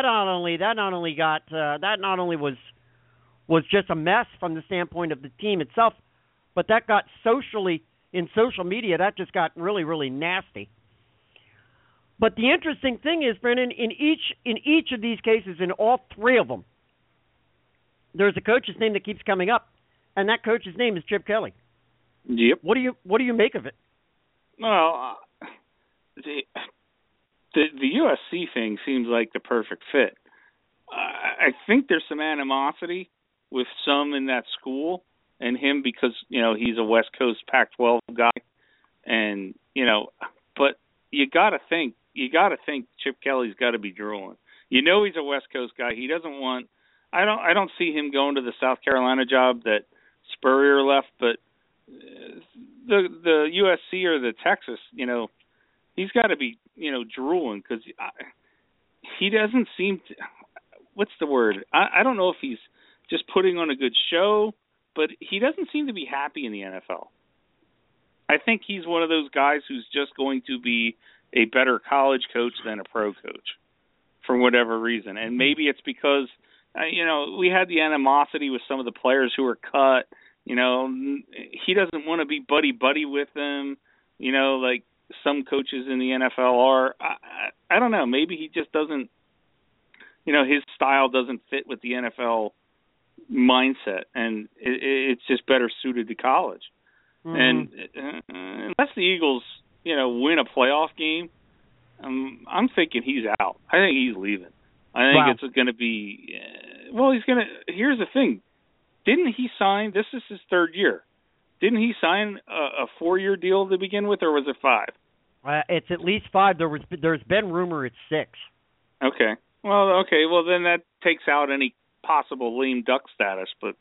was just a mess from the standpoint of the team itself, but that got in social media, that just got really, really nasty. But the interesting thing is, Brennan, in each of these cases, in all three of them, there's a coach's name that keeps coming up, and that coach's name is Chip Kelly. Yep. What do you make of it? Well, the USC thing seems like the perfect fit. I think there's some animosity with some in that school and him because, he's a West Coast Pac-12 guy. And, but you got to think Chip Kelly's got to be drooling. He's a West Coast guy. He doesn't want – I don't see him going to the South Carolina job that Spurrier left, but the USC or the Texas, he's got to be, drooling because he doesn't seem to – what's the word? I don't know if he's just putting on a good show, but he doesn't seem to be happy in the NFL. I think he's one of those guys who's just going to be a better college coach than a pro coach for whatever reason. And maybe it's because, we had the animosity with some of the players who were cut. He doesn't want to be buddy-buddy with them, like some coaches in the NFL are. I don't know. Maybe he just doesn't, his style doesn't fit with the NFL mindset, and it's just better suited to college. Mm-hmm. And unless the Eagles, win a playoff game, I'm thinking he's out. I think he's leaving. I think it's going to be here's the thing. Didn't he sign, this is his third year, didn't he sign a 4-year deal to begin with, or was it 5? It's at least 5. There's been rumor it's 6. Okay. Well, then that takes out any possible lame duck status, but,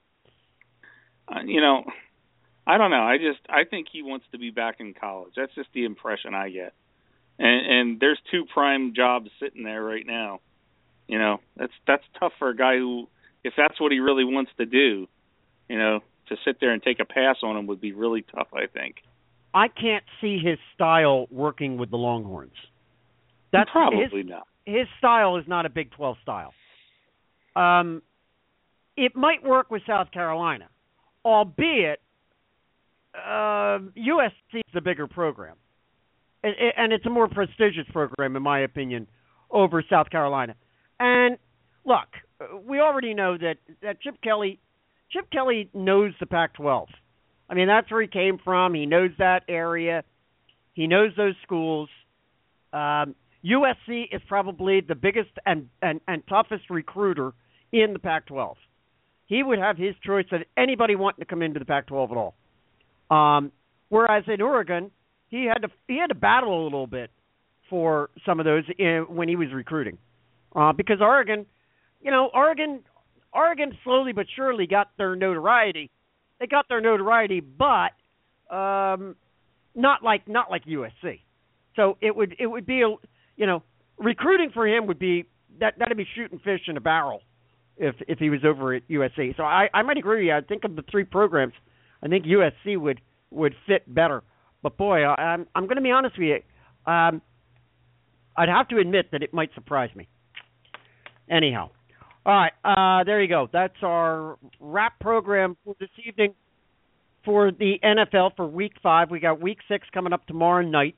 I don't know. I think he wants to be back in college. That's just the impression I get. And there's 2 prime jobs sitting there right now. That's tough for a guy who, if that's what he really wants to do, to sit there and take a pass on him would be really tough, I think. I can't see his style working with the Longhorns. That's probably not. His style is not a Big 12 style. It might work with South Carolina, albeit USC is the bigger program. And it's a more prestigious program, in my opinion, over South Carolina. And, look, we already know that Chip Kelly knows the Pac-12. I mean, that's where he came from. He knows that area. He knows those schools. USC is probably the biggest and toughest recruiter in the Pac-12. He would have his choice of anybody wanting to come into the Pac-12 at all. Whereas in Oregon, he had to battle a little bit for some of those when he was recruiting, because Oregon slowly but surely got their notoriety. They got their notoriety, but not like USC. So it would be recruiting for him would be that'd be shooting fish in a barrel if he was over at USC. So I might agree with you. I think of the 3 programs, I think USC would fit better. But boy, I'm going to be honest with you. I'd have to admit that it might surprise me. Anyhow, all right, there you go. That's our wrap program for this evening for the NFL for Week 5. We got Week 6 coming up tomorrow night.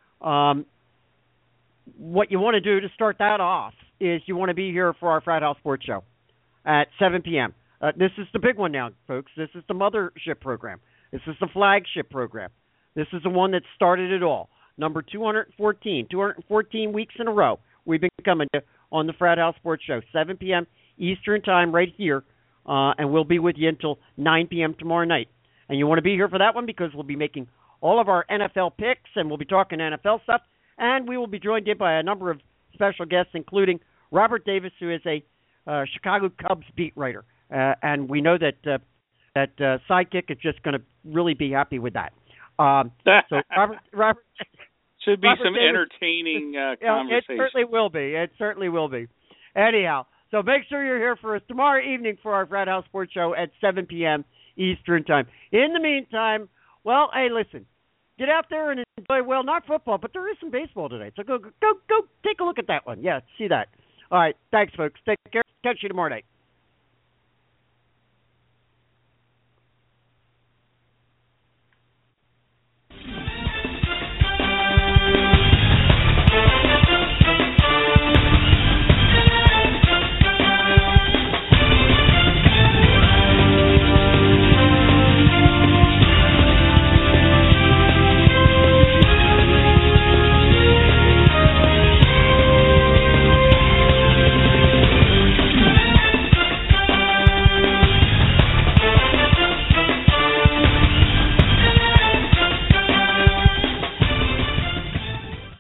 What you want to do to start that off is you want to be here for our Frat House Sports Show at 7 p.m. This is the big one now, folks. This is the mothership program. This is the flagship program. This is the one that started it all. Number 214 weeks in a row. We've been coming to on the Frat House Sports Show, 7 p.m. Eastern Time right here, and we'll be with you until 9 p.m. tomorrow night. And you want to be here for that one because we'll be making all of our NFL picks, and we'll be talking NFL stuff, and we will be joined in by a number of special guests, including Robert Davis, who is a Chicago Cubs beat writer, and we know that Sidekick is just going to really be happy with that. So Robert should be Robert some Davis, entertaining conversation. It certainly will be. It certainly will be. Anyhow, so make sure you're here for us tomorrow evening for our Frat House Sports Show at 7 p.m. Eastern Time. In the meantime, well, hey, listen, get out there and enjoy. Well, not football, but there is some baseball today. So go take a look at that one. Yeah, see that. All right, thanks, folks. Take care. Catch you tomorrow night.